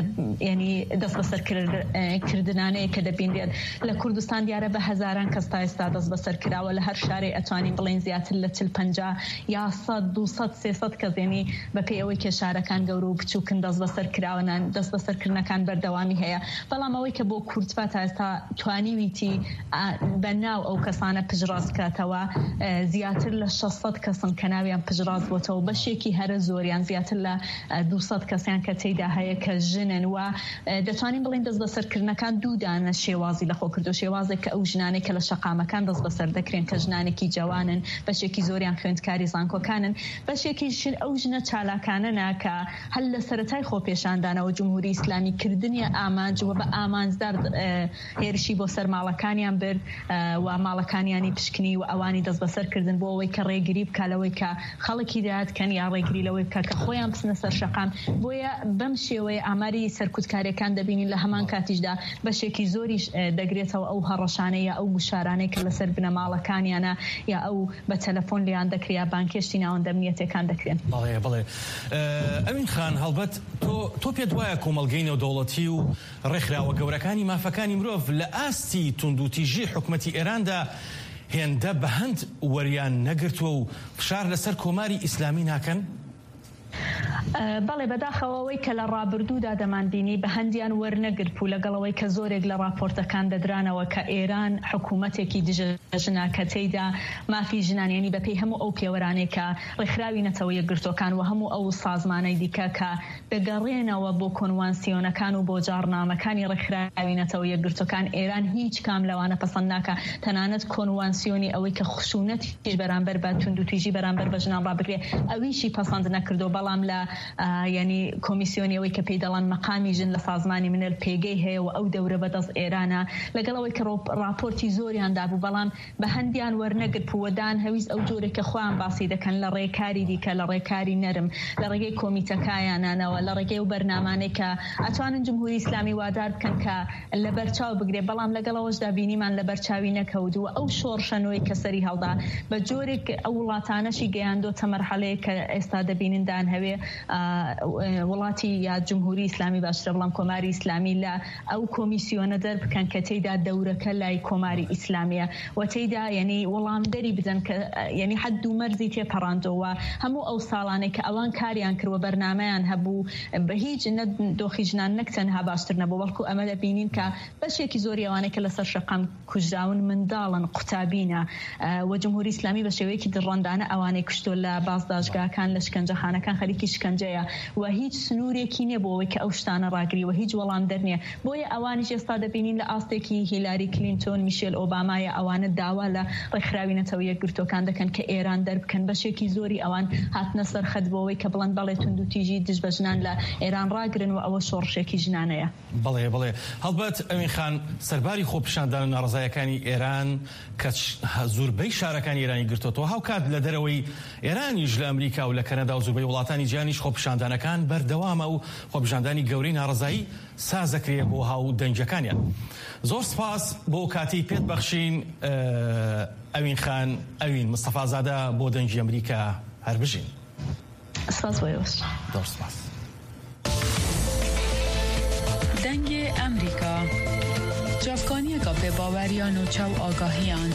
ینی دەست بەسەرکردنانەیە کە دەبینێت لە کوردستان دیارە بە هەزاران کەس تا ئێستا دەست بەسەر کراوە لە هەر شارێ ئەتوانین بڵێن زیاتر لە 40-50 یا 100-200-300 کەس ینی بەپێی ئەوەی کە شارەکان گەورە و بچووکن دەست بەسەر کراونان دەست بەسەرکردنەکان بەردەوامی هەیە بەڵام ئەوەی کە بۆ کوردفا تا ئێستا توانیویتی بەناو ئەو کەسانە پژڕاست کاتەوە زیاتر لە 600 کەسن کە ناویان پژڕاست بۆتەوە بەشێکی هەرە زۆریان زیاتر لە 200 کەسیان کە تێیدا هەیە کە ژنن و دەتوانین بڵین دەست بەسەرکردنەکان دوودانە شێوازی لە خۆ کردو شێوازێک کە ئەو ژنانێک کە لە شەقامەکان دەست بەسەر دەکرێن کە ژنانێکی جوانن بەشێکی زۆریان خوێندکاری زانکۆکانن بەشێکی ئەو ژنە چالاکانە ناکە هەل لە سەرەتای خۆپێشاندانەوە جمهوری ئیسلامی کردنی ئامانج و بە ئامانجدار هێرشی بۆ سەر ماڵەکانیان برد و ماڵەکانیانی پشکنی و ئەوانی دەست بەسەرکردن بۆ ئەوەی کە ڕێگری بکالەوەی کە خەڵکی داهاتکەن یا ڕێگری لەوەی بکە کە خۆیان بچنە سەر شەقام بۆیە بەم شێوەیە ئاماری سەرکوتکاریەکان دەبینین لە هەمان کاتیشدا بەشێکی زۆریش دەگرێتەوە ئەو هەڕەشانەیە یا ئەو گوشارانەی کە لەسەر بنەماڵەکانیانە یا ئەو بە تەلەفۆن لیان دەکریا بانکێشتی ناوەندە ئەمنیەتەکان دەکرێن. بەڵێ ئەمین خان هەڵبەت تۆ پێت وایە کۆمەڵگەی نێودەوڵەتی و ڕێکخراوە گەورەکانی مافەکانی مرۆڤ لە ئاستی توندوتیژی حکومەتی ئێراندا هێندە بە هەند وەریان نەگرتووە و فشار لەسەر کۆماری ئیسلامی ناکەن؟ بەڵێ بەداخەوەی کە لە ڕابردوودا دەمانبینی بە هەندیان وەرنەگرت و لەگەڵەوەی کە زۆرێک لە راپۆرتەکان دەدرانەوە کە ئێران حکوومەتێکی دژەژنا کە تێیدا مافی ژنانیانی بەپێی هەموو ئەو پێوەرانێک کە ڕێکخراوی نەتەوە یەکگرتوەکان و هەموو ئەو سازمانەی دیکە کە دەگەڕێنەوە بۆ کۆنوانسیۆنەکان و بۆ جارنامەکانی ڕێکخراوی نەتەوە یەکگرتوەکان ئێران هیچ کام لەوانە پەسەند ناکە تەنانەت کۆنوانسیۆنی ئەوەی کە خشونەتیش بەرامبەر بە توندوتیژی بەرامبەر بە ژنان ڕابگرێ ئەویشی پەسەند نەکردو بەڵام لە ینی کۆمیسیۆنیەوەی کە پێی دەڵان مەقامی ژن لە سازمانی منل پێگەی هەیە و ئەو دەورە بەدەست ئێرانە لەگەڵەوەی کە راپۆرتی زۆریان دابوو بەڵام بە هەندیان وەرنەگرت پووەدان هەویست ئەو جۆرێکە خۆیان باسی دەکەن لە ڕێکاری دیکە لە ڕێکاری نەرم لە ڕێگەی کۆمیتەکایانانەوە لە ڕێگەی و بەرنامانەی کە ئەتوانن جمهوری ئیسلامی وادار بکەن کە لە بەرچاو بگرێ بەڵام لەگەڵەوەشدا بینیمان لە بەرچاوی نەکەوتووە ئەو شۆڕشەنەوەی کە سەری هەڵدا بە جۆرێک ئەو وڵاتانەشی گەیاندۆتە مەرحەلەیە کە ئێستا دەبینیندان هەوێ وڵاتی یا جمهوری ئیسلامی باشترە بەڵام کۆماری ئیسلامی لە ئەو کۆمیسیۆنە دەربکەن کە تێیدا دەورەکە لای کۆماری ئیسلامیە و تێیدا یعنی وەڵامدەری بدەن کە یعنی حد و مەرزی تێپەڕاندەوە هەموو ئەو ساڵانێک کە ئەوان کاریان کردوە بەرنامەیان هەبوو بە هیچ دۆخی ژنان نەک تەنها باشتر نەبوو بەڵکو ئەمە دەبینین کە بەشێکی زۆری ئەوانەی کە لەسەر شەقام کوژراون منداڵن قوتابینە و جمهوری ئیسلامی بە شێوەیەکی دڕەندانە ئەوانەی کوشتۆ لە بازداشتگاکان لە شکنجەخانەکان خەریکی شکنجەیە و هیچ سنوورێکی نییە بۆەوەی کە ئەو شتانە ڕاگری و هیچ وەڵام دەرنیە بۆیە ئەوانیش ئێستا دەبینین لە ئاستێکی هیلاری کلینتۆن میشێل ئۆبامایە ئەوانە داوا لە ڕێکخراوی نەتەوە یەکگرتوەکان دەکەن کە ئێران دەربکەن بەشێکی زۆری ئەوان هاتنە سەر خەت بۆەوەی کە بڵند بەڵێ توندوتیژی دژ بە ژنان لە ئێران ڕاگرن و ئەوە شۆڕشێکی ژنانەیە. بڵێ هەڵبەت ئەمین خان سەرباری خۆپیشاندان ناڕزایەکانی ئێران کە زۆربەی شارەکانی ئێرانی گرتوتەوە هاوکات لە دەرەوەی ئێرانیش لە ئەمریکا و لە کەنەدا و زۆربەی وڵاتانی جیهانیش خۆپیشاندانەکان بەردەوامە و خۆپیشاندانی گەورەی ناڕزایی سازەکرێ بۆ هاو دەنجەکانیان. زۆر سپاس بۆ کاتی پێت بەخشین ئەوین خان ئەوین مستەفازادە بۆ دەنجی ئەمریکا هەر بژین. سپاس بۆیەوە. زۆر سپاس. دەنگی ئەمریکا جافکانیەکە پێباوەریان و چاو ئاگاهیان.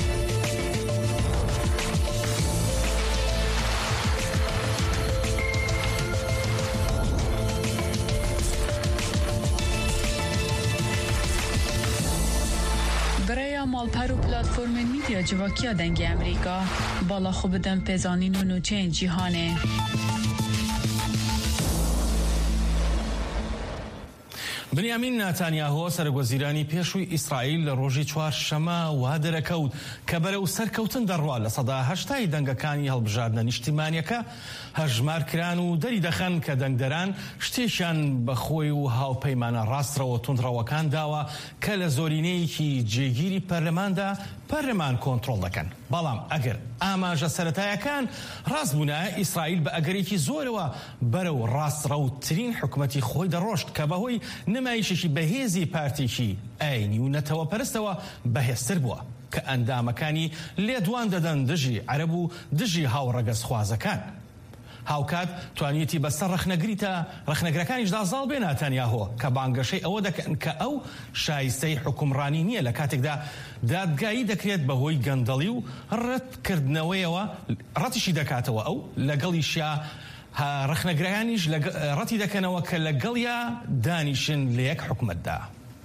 برای مالپر و پلتفرم میدیا جواکیا دنگ امریکا بالا خوب بدن پیزانین و نوچه جیهانه. بنیامین ناتانیاهۆ سەرۆکوەزیرانی پێشووی ئیسرائیل لە ڕۆژی چوارشەمە وا دەرەکەوت کە بەرەو سەرکەوتن دەڕوا لە سەدا 80 دەنگەکانی هەڵبژاردنە نیشتیمانیەکە هەژمارکران و دەری دەخەن کە دەنگدەران شتێکیان بەخۆی و هاوپەیمانە ڕاستڕەوە توندڕەوەکان داوە کە لە زۆرینەیەکی جێگیری پەرلەماندا پەرلەمان کۆنتڕۆڵ دەکەن. بەڵام ئەگەر ئاماژە سەرەتایەکان ڕاست بوونە ئیسرائیل بە ئەگەرێکی زۆرەوە بەرەو ڕاستڕەوترین حکومەتی خۆی دەڕۆشت کە بەهۆی نمایشێکی بەهێزی پارتێکی ئاینی و نەتەوە پەرستەوە بەهێزتر بووە کە ئەندامەکانی لێدوان دەدەن دژی عەرەب و دژی هاوڕەگەز خوازەکان. هاوکات توانیەتی بەسەر ڕەخنەگرەکانیشدا زاڵ بێ ناتانیاهۆ کە بانگەشەی ئەوە دەکەن کە ئەو شایستەی حکومڕانی نییە لە کاتێکدا دادگایی دەکرێت بەهۆی گەندەڵی و ڕەتکردنەوەیەوە ڕەتیشی دەکاتەوە ئەو لەگەڵیشیا ڕەخنەگرەکانیش ڕەتی دەکەنەوە کە لەگەڵیا دانیشن لە یەک حکومەتدا.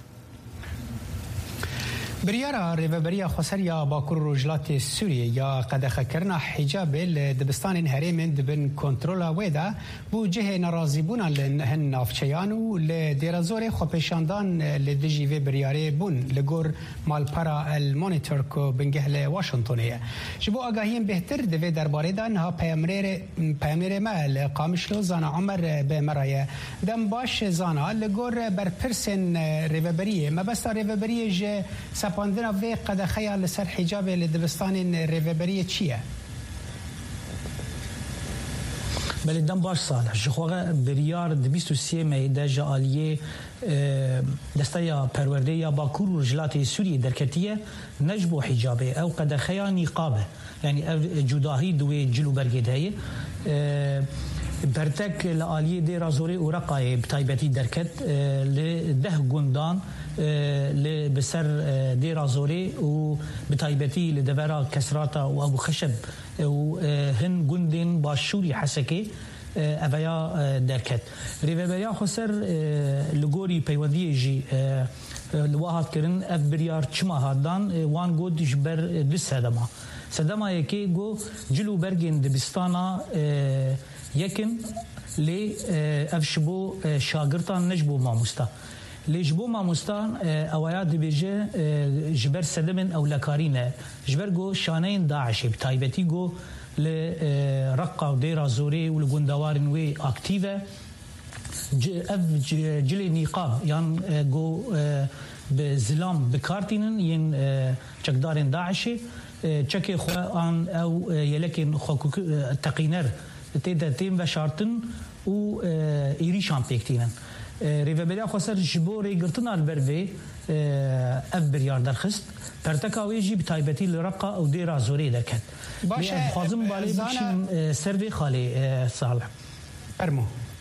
بریارا ریوبریا خسریا باکور روجلات سوریه یا قدخکرنا حجاب دبستان هرمن دبن کنترولا ودا بو جهه نرازیبونا لهن نافچیانو لدیرازور خوپشاندان لدجی و بریاره بون لگور مالپرا المونیتور کو بنگهل واشنطنیه جبو آگاهیم بهتر دوی درباره دان ها پیامیر مال قامشلو زانا عمر به مرایه دم باش زانا لگور برپرسن ریوبریه مبستا ریوبریه جه سپاندنا وی قدخیا لسر حجاب لدبستان ریوبریه چیه؟ بله دم باش صالح جخوغا بریار دبیست و سی میده جالیه دستایا پرورده یا باکور و رجلات سوریه درکتیه نجبو حجابه او قدخیا نقابه یعنی جداهی دوی جلو برگید هایی برتك لآلية ديرا زوري ورقاي بتايبتي دركت لده قندان لبسر ديرا زوري وبتايبتي لدبرا كسراتا وابو خشب وهن قندين باشوري حسكي أبايا دركت ريفابريا خسر لغوري بيوندي جي لواهات كرن اف بريار چما هادان وان قد جبر دسادما سدما يكي قو جلو برگين دبستانا یکن لی افشبو شاگردان نجبو ماموستا لیجبو ماموستان اوایات بیجه جبر سدمن او لکارینه جبر گو شانین داعشی بتایبتی گو لرقا و دیرا زوری و لگوندوارن وی اکتیوه جلی نقاب یان گو بزلام بکارتینن ین چکدارن داعشی چکی خوان او یلکن خوکو تقینر تيدا تيم بشارتن و إيريشان بيكتينن ريفابريا خسر جبوري قرطنا البرفي اف بريار درخست برتكا ويجي بتايبتي لرقة او ديرا زوري دركت باشا خازم بالي بشين سيرفي خالي صالح ارمو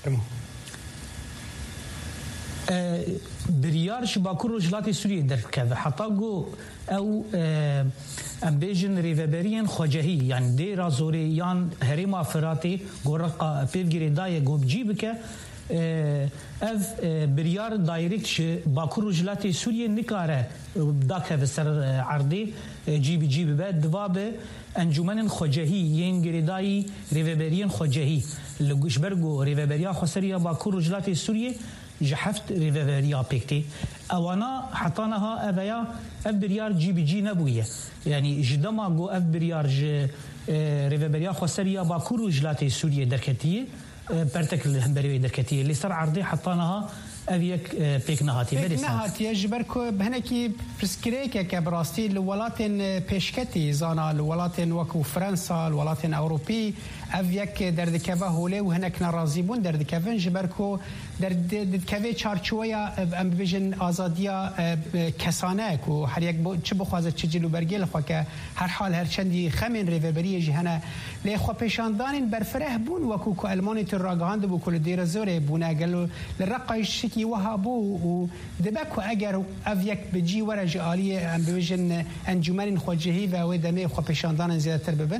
بريار شباكور رجلات سوريا دركت حتى جو او امبيجن ريفابريان خجهي يعني ديرا زوري يان هريما فراتي غورقا بيفجري داي غوبجيبك اف بريار دايركت باكور رجلات سوريا نكاره داك بسر عرضي جيبي بعد دوابه انجمن خجهي ينجري داي ريفابريان خجهي لغشبرغو ريفابريا خسريا باكور رجلات سوريا جحفت ريفابريا بيكتي اوانا حطانها ابيا اف بريار جي نبويه يعني جدما جو اف بريار ريفابريا خسريا باكور رجلات سوريا دركتيه برتك الهمبري دركتيه اللي صار عرضي حطانها ابيك بيك نهاتي جبركو بهنكي برسكريك كبراستي الولات بيشكتي زانا الولات وكو فرنسا الولات اوروبي افيك دردكبه هولي وهناك نرازيبون دردكبن جبركو دردكبه چارچويا ام بيجن ازاديا كسانك و هر يك چه بخوازه چجلو برگل خو که هر حال هر چندي خمن ريفبري جهنه لي خو پیشاندان برفره بون وكو كو الماني تراغاند بو كل دير زوري بونا قالو للرقايش وهابو ودبكو اگر افيك بجي ورا جاليه ام بيجن انجمن خوجهي و ودمي خو پیشاندان زيادتر ببن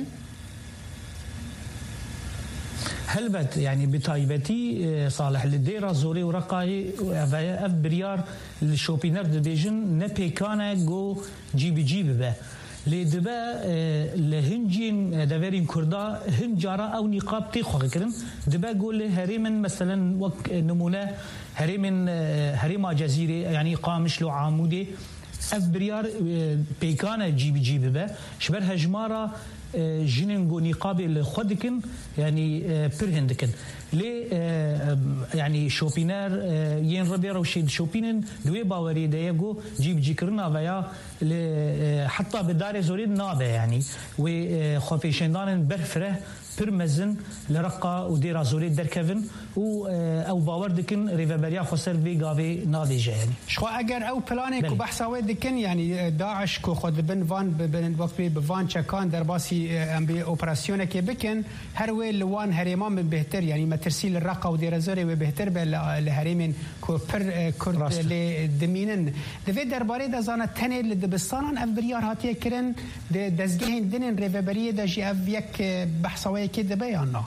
هلبت يعني بتايبتي صالح للديرة زوري ورقاي اف بريار الشوبينر دبيجن نبي كان جو جيبي به لدبا لهنجين دفرين كردا هنجارا أو نقاب تيخوغ كرن دبا قول هريمن مثلا وك نمونة هريم جزيرة يعني قامش لو عامودي أفبريار بيكانا جيب با شبر هجمارا جننجو نقابل خودكن يعني برهندكن لي يعني شوبينر ين ربيرو شيد شوبينن دوي باوري دايغو جيب جيكرنا ويا حتى بدار زوريد نابه يعني و خوفيشندان برفره برمزن لرقه وديرا زوريد دركفن و او باور دكن ريفابريا خسر في غافي ناديجه يعني شخو اگر او بلانك وبحثاوي دكن يعني داعش كو خود بن فان وقت بفان چکان در باسی ام بي اوبراسيون كي بكن هر ويل وان هريمان بهتر يعني ترسيل الرقه وديرا زوري بهتر بالهريمن كو بر كرد لدمينن دفي درباري دزانه تنه لدبستان افبريار هاتيه كرن دزگهين دنن ريفابريا دجي اف يك بحثاوي كده بيانا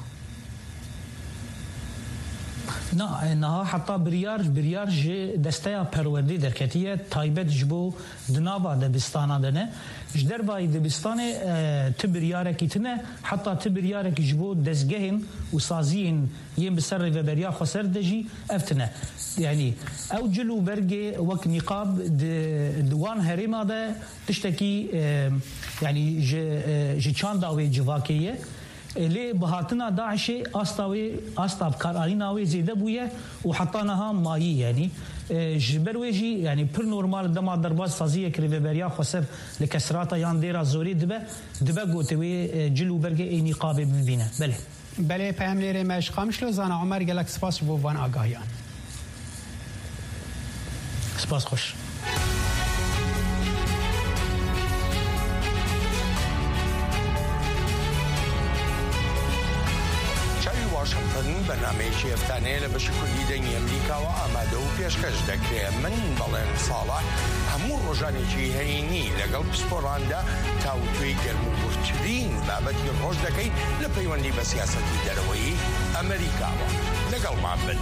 نه حتی بریار جه دسته پروردی در کتیه تایبت جبو دنابا دبستانا دنه جدر بای دبستان تبریاره کتنه حتی تبریاره که جبو دزگهن و سازین یم بسر و بریا خسر دجی افتنه يعني او جلو برگه وک نقاب دوان هرما ده تشتکی يعني جه چاند داوی جواکیه لي بهاتنا داعش استاب كاراليناوي زيده بويه وحطاناها مايي يعني جبرويجي يعني بر نورمال دما درباز سازيه كريفيبريا خسر لكسراتا يان ديرا زوري دبا غوتوي جلو برگه اي نقابه ببينه بله پیام لري مش قامش لو زانا عمر گلک سپاس بو وان آگاهیان سپاس خوش برنامه‌ی افتانه لبش کلی دنی امریکا و آماده و پیشکش دکره من بلند صالح همون روزانی که هینی لگل پسپوراندا تاوتوی گرم و برترین بابتی روز دکی لپیوندی به سیاستی دروی امریکا و لگل معبد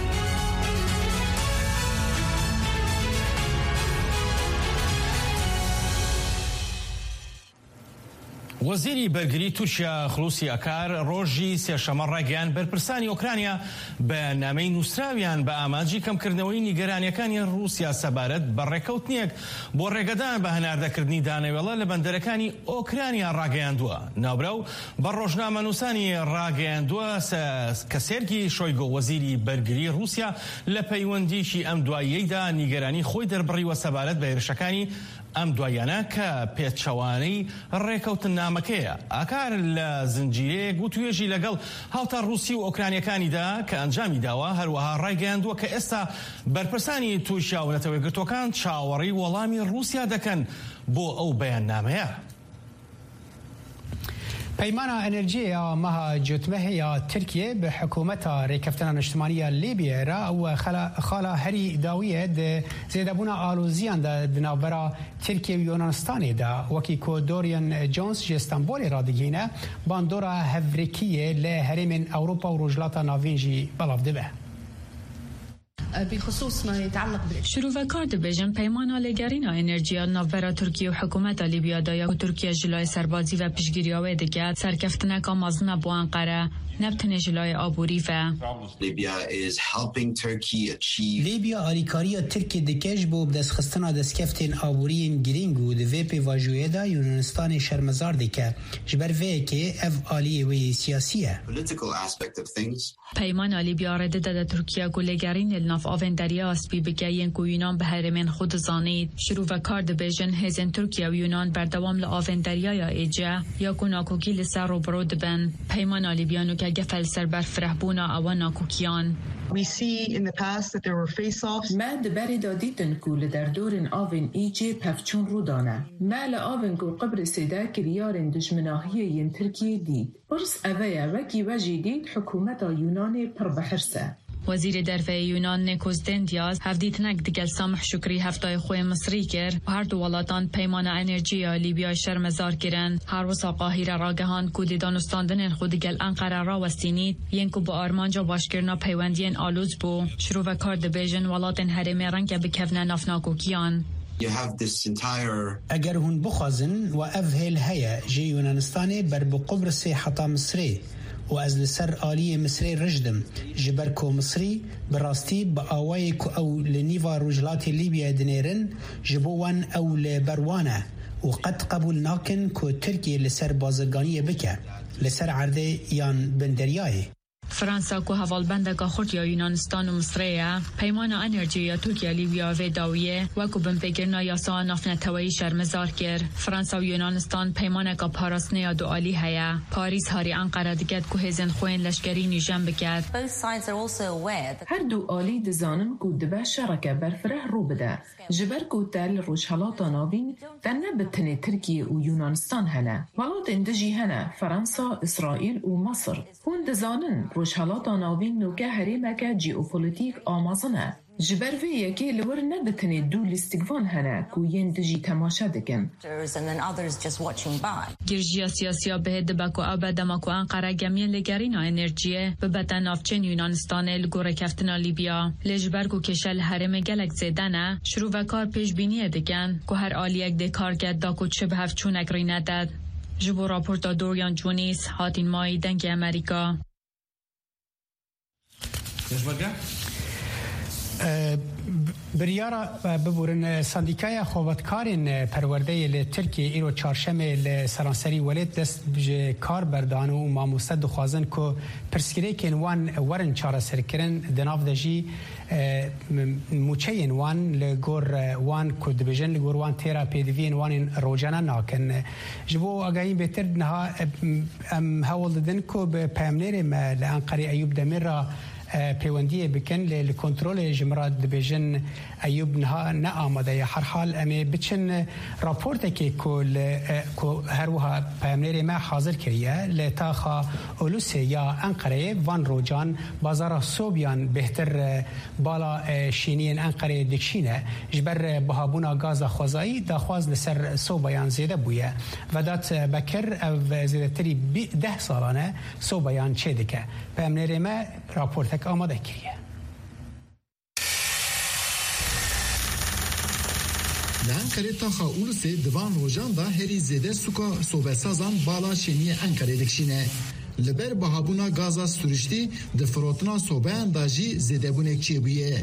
وەزیری بەرگری تورکیا خلوسی ئەکار ڕۆژی سێشەمە ڕاگەیان بەرپرسانی ئۆکرانیا بە نامەی نووسراویان بە ئاماجی کەمکردنەوەی نیگەرانیەکانی رووسیا سەبارەت بە ڕێکەوتنیەک بۆ ڕێگەدان بە هەناردەکردنی دانەوێڵە لە بەندەرەکانی ئۆکرانیا ڕاگەیاندووە. ناوبراو بە ڕۆژنامە نووسانی ڕاگەیاندووە کە سێرگی شۆیگۆ وەزیری بەرگری رووسیا لە پەیوەندیشی ئەم دواییەیدا نیگەرانی خۆی دەربڕیوە سەبارەت بە هێرشەکانی ئەم دوایانە کە پێچەوانەی ڕێکەوتن نامەکەیە. ئاکار لە زنجیرەیەک و توێژی لەگەڵ هاوتا رووسی و ئۆکرانیەکانیدا کە ئەنجامی داوە هەروەها ڕایگەیاندووە کە ئێستا بەرپرسانی تورکیا و نەتەوەی گرتوەکان چاوەڕی وەڵامی رووسیا دەکەن بۆ ئەو بەیاننامەیە. پیمان انرژی مها جوتمه یا ترکیه به حکومت ریکفتن اجتماعی لیبیا را و خالا هری داویه زیدبون آلوزیان د نابرا ترکیه و یونانستان دا وکی کو دورین جونز جستانبول را دگینه باندورا هفریکیه لهرم اوروبا و رجلات ناوینجی بلاف دبه. بخصوص ما يتعلق شروع بيجن پیمان لگرین انرژی ناوبرا ترکیه و حکومت لیبیا دا و ترکیه جلوی سربازی و پیشگیری‌های دیگه سرکفتنک آمازنا بو انقره نبتنه جلوی آبوری و لیبیا آلیکاری ترکی دکش بو بدست خستنا دستکفتین آبورین گرینگ و دوی پی واجویه دا یونانستان شرمزار دکه جبر وی که اف آلیه وی سیاسیه. پیمان لیبیا رده دا ترکیه گلگرین الناف آوندریا اسبی بگیین که یونان به هرمین خود زانید شروع و کار دبیجن هزین ترکیه و یونان بردوام لآوندریا یا ایجا یا کناکوکی لسر رو برود بن پیمان لیبیانو که گفل سر برفرهبونا او ناکوکیان. ما دبری دادیدن کول در دورن آون ایجی پفچون رو دانه. ما لآون کو قبرس دا کریارن دجمناهی ین ترکیه دید. برس اویا وکی وجی دید حکومت یونان پر بحرسه. وزیر دفاع یونان نیکوس دندیاز هفدیتنک دیگل سامح شکری هفتای خوی مصری کرد هر دو ولاتان پیمان انرژی لیبیا شرمزار کرن هر وسا قاهره راگهان کودی دانستاندن خود دیگل انقره را وستینید ینکو با آرمانجا باشکرنا پیوندین آلوز بو شروع و کار دبیجن ولاتن هرمی رنگ بکفنه نفناکوکیان. اگر هون بخوازن و افهل هيا جي يونانستاني بر بقبرص حتا مصري و از لسر آلی مصری رجدم جبر کو مصری براستی با آوای کو او لنیوا رجلات لیبیا دنیرن جبوان او لبروانه و قد قبول ناکن کو ترکیه لسر بازرگانی بکه لسر عرضه یان بندریای فرانسا کو هوالبندگا خورتیا یونانستان و مصریه پیمان انرژی یا ترکیه لیبیا و داویه و کو بنفگرنا یاسا نافنتوی شرمزار کر فرانسا و یونانستان پیمانگا پاراسنیا دوالی هیا پاریس هاری انقره دگد کو هزن خوین لشکری نیجم بکرد هر دو آلی دزانن کو دبه شرکه برفره رو بده جبر کو تل روشهلاتا نابین دنه بتنه ترکیه و یونانستان هنه ولاد اندجی هنه فرانسا اسرائیل و مصر هون دزانن روشهلاتا ناوین نوکه هریمکه جیوپولیتیک آمازنه جبر وی یکی لور نبتنه دو لیستگوان هنه کو ین دجی تماشا دکن گرژیا سیاسیا به دبکو آبادمکو انقره گمین لگرینا انرژیه به بدن نافچن یونانستان لگوره کفتنا لیبیا لجبرگو کشل هرم گلک زیدنه شروع و کار پیش بینیه دکن که هر آلیک ده کار گد داکو چه به هفچونک رینه داد جبو راپورتا دوریان جونیس هاتین مای دنگ امریکا بریارا ببورن سندیکای خوابتکارین پرورده لترکیه ایرو چارشمه لسرانسری ولید دست کار بردان و ماموسته دخوازن که پرسکری که وان ورن چاره سرکرن دناف دجی موچه وان لگور وان که دبیجن لگور وان تیرا پیدوین وان روجانا ناکن جبو اگاین بهتر نها هول ددن که به پیامنیر ما لانقری ایوب دمیر را پیوندی بکن لکنترول جمرات دبیجن ایوب نه آماده یا هر حال امی بچن راپورت که کو هر وها پیامنیر ما حاضر کریه لتاخا اولوسی یا انقره وان روجان بازار صوبیان بهتر بالا شینین انقره دکشینه جبر بهابونا گاز خوازایی داخواز لسر صوبیان زیده بویه و دات بکر او زیده تری 10 سالانه صوبیان چه دکه پیامنیر ما راپورت آماده کریه لانکره تاخا اولوسه دوان روجان دا هری زیده سوکا صوبه سازان بالا شینی انکره دکشینه لبر بهابونا گازا سورشتی د فروتنا صوبه انداجی زیده بونک چی بیه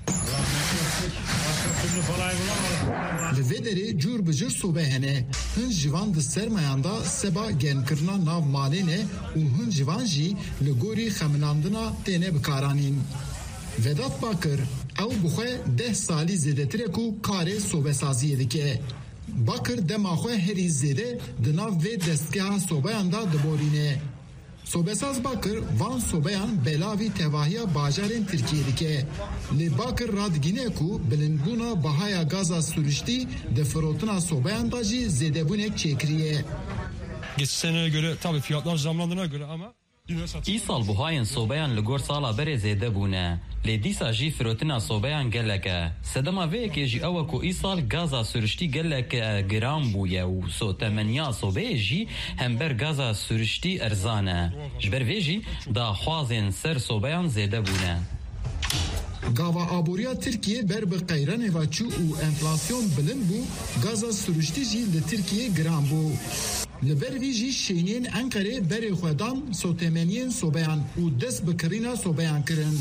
لویدری جور بجور صوبه هنه هن جوان د سرمایاندا سبا گنکرنا ناو مالینه و هن جوان جی لگوری خمناندنا تینه بکارانین وداد باکر او بخواه 10 سالی زیده تره کو کار صوبه سازیه دکه باکر دماخواه هری زیده دناو و دستگاه صوبه اندا دبورینه صوبه ساز باکر وان صوبه ان بلاوی تواهی باجارین ترکیه دکه لی باکر رادگینه کو بلندبونا بهایا گازا سورشتی دفروتنا صوبه اندا جی زیده بونک چکریه Geçen seneye göre tabii fiyatlar zamlandığına göre ama ای سال بوهاین صوبیان لگور سالا بره زیده بونه لیدیسا جی فروتنا صوبیان گلکه سدما ویکی جی اوه کو ای سال گازا سرشتی گلک گرام بویه و سو تمنیا صوبی جی همبر گازا سرشتی ارزانه جبر ویجی دا خوازین سر صوبیان زیده بونه گاوا آبوریا ترکیه بر به قیران واچو و انفلاسیون بلند بو گازا سرشتی جی لترکیه گرام بو لبر ویجی شینین انقره بر خودان سوتمنین صوبیان و دست بکرینا صوبیان کرن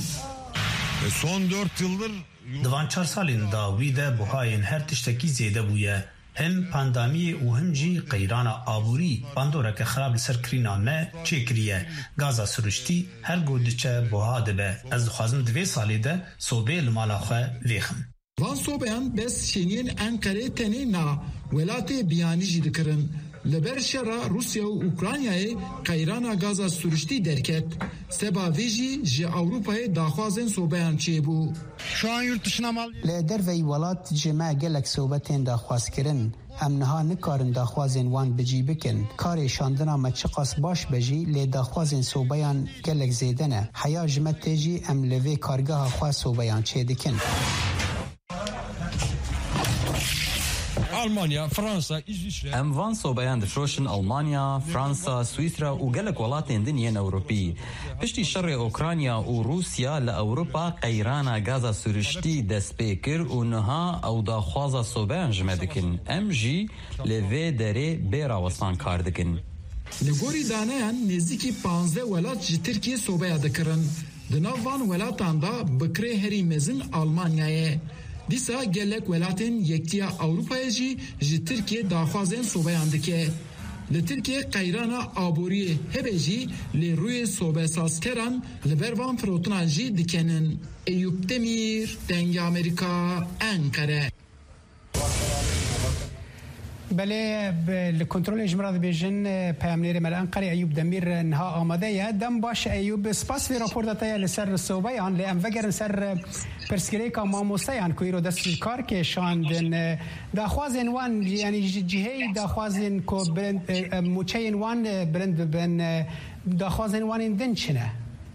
son 4 yıldır دوان 4 سالین دا ویده بوهاین هر تشتکی زیده بویه هم پاندامی و هم جی قیران آبوری باندوره که خراب لسر کرینا نه چه کریه گازا سرشتی هر گودچه بوها دبه از دخوازم 2 سالی ده صوبه لمالا خواه ویخم وان صوبیان بس شینین انقره تنه نا ولات بیانی جی دکرن لبر شرا روسیا و اوکراینای قیران گازا سرشتی درکت سبا ویجی جی اوروپای داخوازن صوبیان چی بو şu an yurt dışına mal لدر وی ولات جمع گلک صوبتین داخواز کرن امنها نکارن داخوازن وان بجی بکن کار شاندنا مچقاس باش بجی لی داخوازن صوبیان گلک زیدنه حیا جمت تیجی ام لوی کارگاه خواز صوبیان چی دکن Almanya, Fransa, İsviçre. ام وان صوبیان دفروشن آلمانیا، فرانسا، سویسرا و گلک ولاتین دنیان اوروپی. پشتی شر اوکرانیا و روسیا لأوروپا قیرانا گازا سرشتی دست پیکر و نها او داخوازا صوبیان جمدکن. ام جی لوی دره بیرا وستان کاردکن. لگوری دانیان نزدیکی 15 ولات جی ترکیه صوبیا دکرن. دناو وان ولاتان دا بکره هری مزن آلمانیایه. دیسا گلک ولاتین یکتیا اوروپای جی ترکیه داخوازن صوبیان دکه. لترکیه قیرانا آبوری هبه جی لروی صوبه سازکران لبروان فروتنان جی دکنن. ایوب دمیر، دنگ امریکا، انکره. بله الكنترول جمرات بيجن بامنير مال انقري ايوب دمير نها اماديه دم باش ايوب سباس في رابورت تاع لسر الصوبيان لام فجر سر برسكريكا ماموسيان كويرو دس الكار كيشان دن داخوازن وان يعني جهي داخوازن كو برند موتشين وان برند بن داخوازن وان دنشنا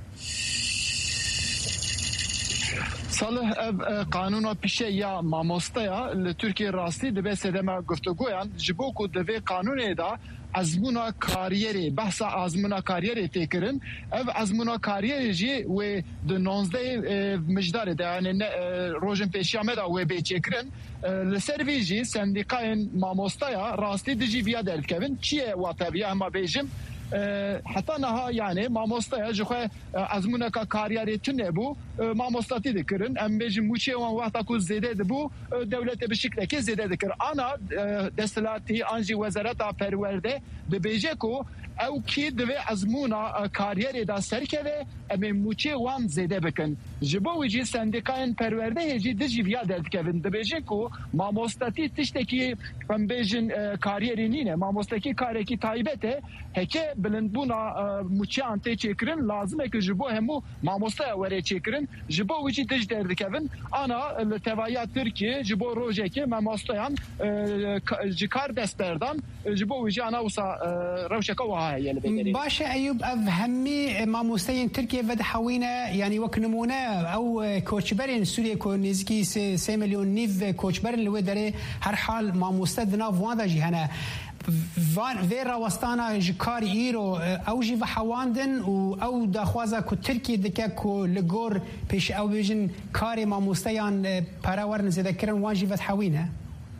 صالح قانونا پیشه یا ماموستیا لترکیه راستی دبی سدما گفتگویان جبوکو دبی قانون دا ازمونا کاریری بحث ازمونا کاریری تکرن اف ازمونا کاریری جی و د 19 مجدار ده یعنی روزن پیشیامه دا و به چکرن لسرویجی سندیکای ماموستیا راستی دجی بیا دلکوین چیه واتبیا ما بیجم حتی نها یعنی ماموستای جخواه ازمونه که کاریاری تنه بو ماموستاتی دکرن ام بیجم موچه وان وقتا که زیده دبو دولت به شکل که زیده دکر آنا دستلاتی آنجی وزارت پرورده دبیجه که او کی دوی ازمونا کاریاری دا سرکوه ام موچه وان زیده بکن جبو ویجی سندیکاین پرورده هجی دجی بیا دلکوین دبیجه که ماموستاتی تشتکی ام بیجن کاریاری نینه ماموستاکی کاری تایبته هکه بلندبونا موچیان تی چکرین لازمه که جبو همو ماموستا وره چکرین جبو ویچی تج دردکوین آنا لتوایا ترکیه جبو روژه که ماموستایان جکار دست بردن جبو ویچی آنا وسا روشکا وهای یلی بگیری باشه ایوب اف همی ماموستاین ترکیه ود حوینه یعنی وکنمونه او کوچبرین سوریه کو نزکی 3 میلیون نیف کوچبرین لوی داره هر حال ماموستا دنا واندا جهنه وان راوستانا جکار ایرو او جی و حواندن و او داخوازا کو ترکی دکه کو لگور پیش او بیجن کاری ماموستیان پاراورن زیده کرن وان جی و حوینه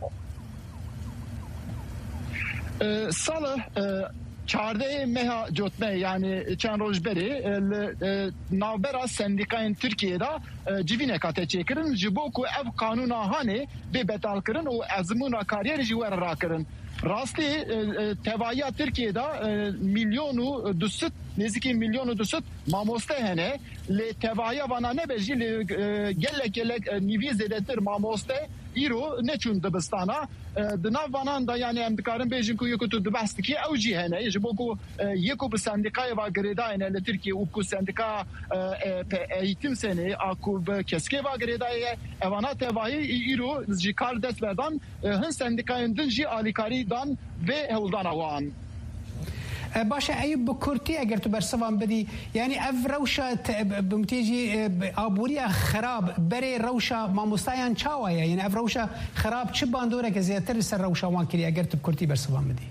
صالح چارده مها جوتمه یعنی چند روز بری نوبرا سندیکاین ترکیه دا جیوینه کاته چکرن جبو کو اف قانون آهانه به بتال کرن و ازمونا کاریر جوار را کرن راستی توایا ترکیه'da milyonu düsüt niziki milyonu düsüt mamoste hene le tevaya bana ne beji le gelek nivi zedetir mamoste iro ne çun dibistana dinav banan da yani emdikarın bejin ku yukutu dibast ki evci hene jibo ku yeko bu sendikaya va greda hene le Türkiye ku sendika eğitim seni aku keske va greda evana tevayı iro jikar desverdan hin sendikayın dinji alikaridan ve hevuldan avan باشه ایوب بکرتی اگر تو برسوان بدی یعنی اف روشا بمتیجی آبوری خراب بره روشا ماموستایان چاوایه یعنی اف روشا خراب چه باندوره که زیادتر سر روشا وان کلی اگر تو بکرتی برسوان بدی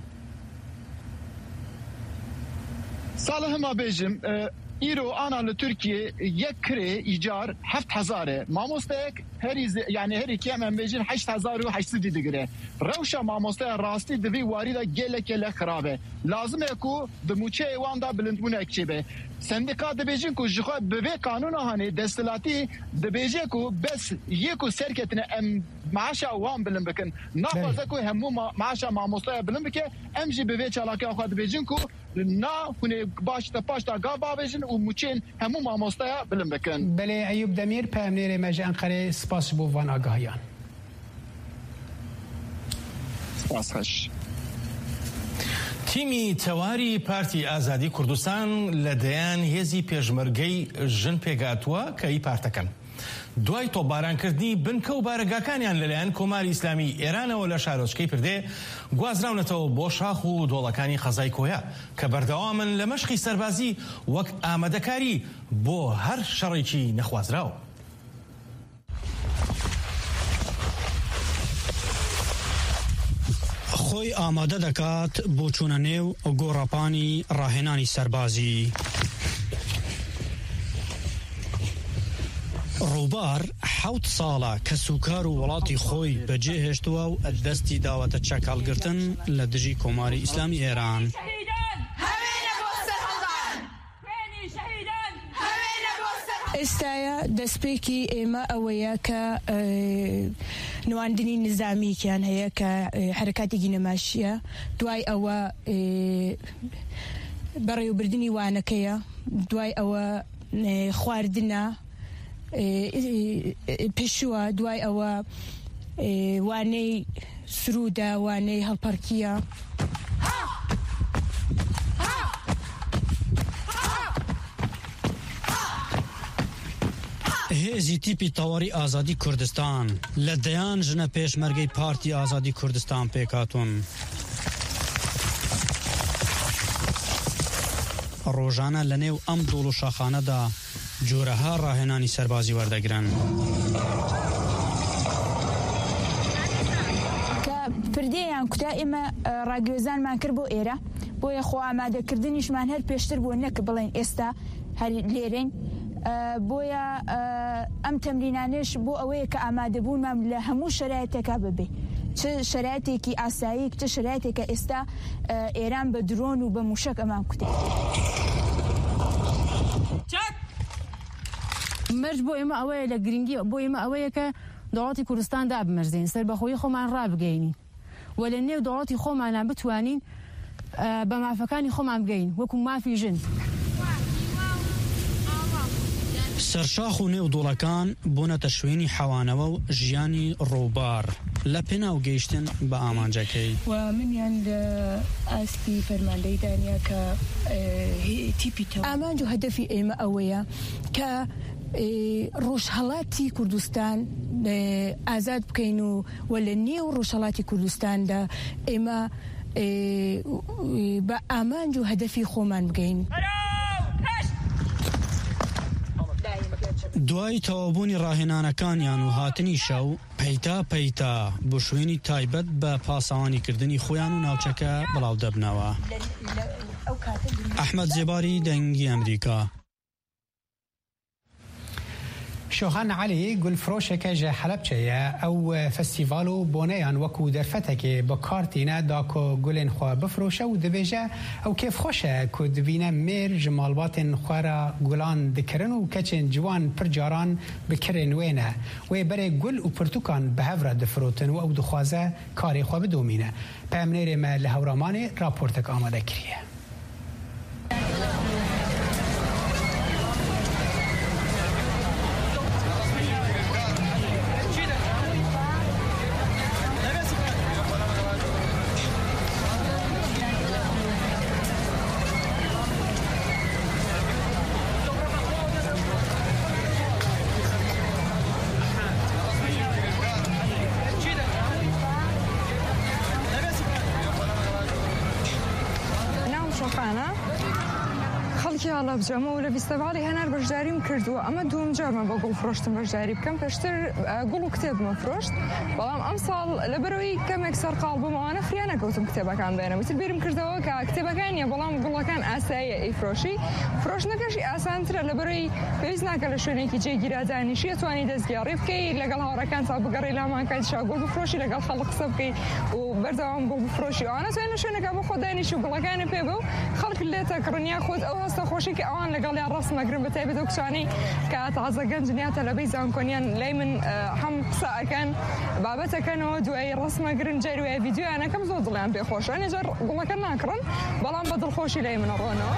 صالح ما بیجم ایرو آنا لترکیه یک کره ایجار 7000 ماموستک yani her iki hemen bejin 8800 digre روشا ماموستا راستی دوی وارida gelek خرابه لازم اكو دموچه واندا بلندونه اكچبه سندika دبیجن کو جخه به قانون هاني دستلاتی دبیجه کو بس یکو سرکتنه ام معاشا وان بلن بکن ناخذ کو همو معاشا ماموستا بلن بک ام جي به چالاکه خو دبیجن کو نا هونه باشتا پاشتا گابا بجن و موچين همو ماموستا بلن بکن بله ایوب دمیر پامنیر مج انقره سپاس بو وان آگاهیان سپاس خش تیمی تەواری پارتی ئازادی کوردستان لەدەیان هێزی پێشمەرگەی ژن پێگاتووە کە هی پارتەکەن دوای تۆپبارانکردنی بنکە و بارەگاکانیان لەلایەن کۆماری ئیسلامی ئێرانەوە لە شارۆچکەی پردێ گوازراونەتەوە بۆ شاخ و دۆڵەکانی خەزای کۆیا کە بەردەوامن لە مەشقی سەربازی وەک ئامادەکاری بۆ هەر شەڕێکی نەخوازراوە. خۆی ئامادە دەکات بۆ چوونە نێو گۆڕاپانی ڕاهێنانی سەربازی. ڕووبار 7 ساڵە کە سوکار و وڵاتی خۆی بەجێهێشتووە و دەستی داوەتە چەکاڵگرتن لە دژی کۆماری ئیسلامی ئێران. ئێستاە دەستپێکی ئێمە ئەوەیە کە نواندنی نظامیکیان هەیە کە حرکاتێکی نەماشیە، دوای ئەوە بەڕێوەبردننی وانەکەیە، دوای ئەوە خواردنە پێشووە، دوای ئەوە وانەی سرودە، وانەی هەڵپەرکیە. هێزی تیپی تەواوی ئازادی کوردستان لە دەیان ژنە پێشمەرگەی پارتی ئازادی کوردستان پێکاتون. ڕۆژانە لە نێو ئەم دۆڵ و شاخانەدا جۆرەها ڕاهێنانی سەربازی وەردەگرن. کە پردەیان کوتا ئێمە ڕاگوێزانمان کرد بۆ ئێرە، بۆیە خۆ ئامادەکردنیشمان هەر پێشتر بووە نەکە بڵێن ئێستا هەر لێرەین. بۆیە ئەم تەمرینانش بۆ ئەوەیە کە ئامادەبوونمان لە هەموو شەرایەتێکا ببێ، چ شەرایەتێکی ئاسایی، چ شەرایەتێکە ئێستا ئێران بە درۆن و بە موشک ئەمان کوتێ. مەرج بۆ ئێمە ئەوەیە لە گرنگی بۆ ئێمە ئەوەیە کە دەوڵەتی کوردستان دابمەرزین، سەربەخۆیی خۆمان ڕابگەینین و لە نێو دەوڵەتی خۆمانان بتوانین بە مافەکانی خۆمان بگەین وەکو مافی ژن. سەرشاخ و نێو دۆڵەکان بوونەتە شوێنی حەوانەوە و ژیانی ڕووبار لە پێناو گەیشتن بە ئامانجەکەی. و منیان لە ئاستی فەرماندەی دانیا کە تیپی ئامانج و هەدەفی ئێمە ئەوەیە کە ڕۆژهەڵاتی کوردستان ئازاد بکەین و لە نێو ڕۆژهەڵاتی کوردستاندا ئێمە بە ئامانج و هەدەفی خۆمان بگەین. دوای تەوابوونی ڕاهێنانەکانیان و هاتنی شەو پەیتا بۆ شوێنی تایبەت بە پاسەوانیکردنی خۆیان و ناوچەکە بڵاو دەبنەوە. ئەحمەد زێباری دەنگی ئەمریکا. شوهان علی گلفرۆشێکە ژە حەلەبچەیە ئەو فەستیڤال و بۆنەیان وەکو دەرفەتێکێ بە کارتینە داکۆ گولێن خوا بفرۆشە و دەبێژە ئەو کێف خۆشە کو دبینە مێر ژ ماڵباتên خوارە گولان دکردن و کەچێن جوان پرجاران بکرێن وێنە وێ بەرێ گول و پرتوکان بە هەڤرە دفرۆتن و ئەو دخوازە کارێ خوا بدۆمینە. پامنێرێمە لە هەورامانێ راپۆرتێک ئامادە کریە. بجەمە و لە فیستیڤاڵی هەنار بەشداریم کردووە. ئەمە دووەم جارمە بە گوڵ فرۆشتن بەشداری بکەم، پێشتر گوڵ و کتێبمە فرۆشت، بەڵام ئەم ساڵ لەبەرەوەی کەمێک سەرقاڵ بوومەوانە فریان نەکەوتم کتێبەکان بێنم. وتر بیرم کردەوە کە کتێبەکان نیە بەڵام گوڵەکان ئاساییە ئەیفرۆشی. فرۆشتنەکەشی ئاسانترە لەبەرەوەی پێویست ناکە لە شوێنێکی جێگیرادانیشی توانی دەستگیاری بکەی لەگەڵ هاوڕەکان تا بگەڕی لامان کاتیشا گوڵ بفرۆشی لەگەڵ خەڵک قسە بکەی و بەردەوام گوڵ بفرۆشی. ئەوانە توانین لە شوێنێکا بۆ خۆت دانیشی و گوڵەکانە پێ بە و خەڵک لێتە کڕنیا خۆت ئەو هەستە خۆشی کە ئەوان لەگەڵیان ڕاست مەگرن بە تایبەت و کچانی کە تازە گەنجنیا تەلەبەی زانکۆنیان لای من هەم قسە ئەکەن بابەتەکەنەوە دوایی ڕاستمەگرن جەروێ ڤیدیۆیانەکەم زۆر دڵیان پێخۆشە نێجار گوڵەکە ناکڕن بەڵام بە دڵخۆشی لای منە ڕۆنەوە.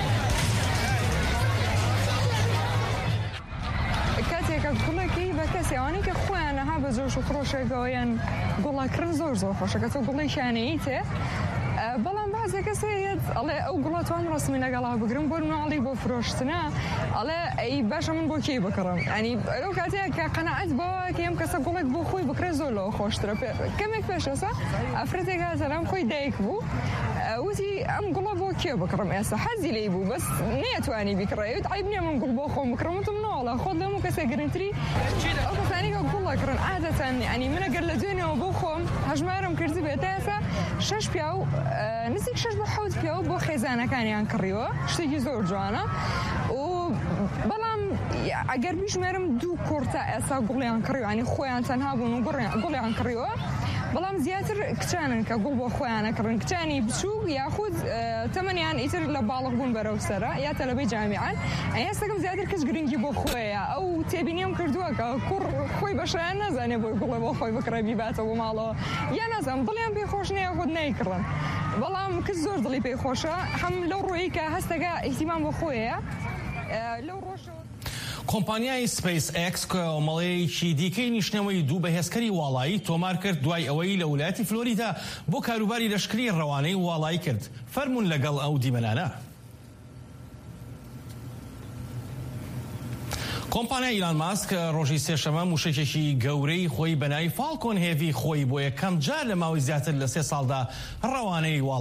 کاتێکە گوڵێکی بە کەسێوانی کە خۆیانەها بە جۆش و خڕۆشێکەوەیان گوڵەکردن زۆر خۆشە کە تۆ گوڵی شانەیی تێ بەڵام بازێ کەسێت ئەڵێ ئەو گوڵەتوان ڕستمی لەگەڵا بگرم بۆ مناڵی بۆ فرۆشتنە ئەڵێ ئەی باشە من بۆ کێ بکڕم. ئەنی ئەو کاتێک کە قەنەعەت بەوە کە ئەم کەسە گوڵێک بۆ خۆی بکرێ زۆر لەوە خۆشترە. کەمێک پێشەسە ئەفرەتێک هاتەلام خۆی دایک بوو وتی ئەم گوڵە بۆ کێ بکڕم ئێستا حەزی لێی بوو بەس نەیەتوانی بیکڕێت عیب نییە من گوڵ بۆ خۆم بکڕم وتم نەوەڵە خۆت لەموو کەسێک گرنگتری ئەو کەسانی کە گوڵەکڕن عادەتەن ئەنی من ئەگەر لە دوێنەوە بۆ خۆم هەژمارم کردی بێتە ئێستا 6 پیا و نزیک 6 بۆ 7 پیا و بۆ خێزانەکانیان کڕیەوە شتێکی زۆر جوانە و بەڵام ئەگەر بیژمێرم 2 کورتە ئێستا گوڵیان کڕیوانی خۆیان تەنها بوون و گوڵیان کڕیەوە بەڵام زیاتر کچانن کە گوڵ بۆ خۆیانەکڕن کچانی بچوو یاخود تەمەنیان ئیتر لە باڵغ بوون بەرەو سەرە یا تەلەبەی جامیعان ئێستاکەم زیاتر کەس گرنگی بۆ خۆیە ئەو تێبینیم کردووە کە کوڕ خۆی بەشیان نازانێ بۆی گوڵێ بۆ خۆی بکڕە بیباتەوە بۆ ماڵەوە یا نازانم دڵیان پێی خۆش نییە خۆت نایکڕن بەڵام کەس زۆر دڵی پێی خۆشە هەم لەو ڕۆیی کە هەستەکە ئیحتیمام بۆ خۆیە لەو ڕۆژەوە کۆمپانیای سپیس ئەکس کۆمەڵەیەکی دیکەی نیشتنەوەی دوو بەهێزکەری واڵایی تۆمار کرد دوای ئەوەی لە ویلایەتی فلۆریدا بۆ کاروباری لەشکری ڕەوانەی واڵایی کرد فەرمون لەگەڵ ئەو دیمەنانە. کۆمپانیای ئیلان ماسک ڕۆژی سێشەمە موشکێکی گەورەی خۆی بەناوی فالکۆن هێڤی خۆی بۆ یەکەم جار لە ماوەی زیاتر لە 3 ساڵدا ڕەوانەی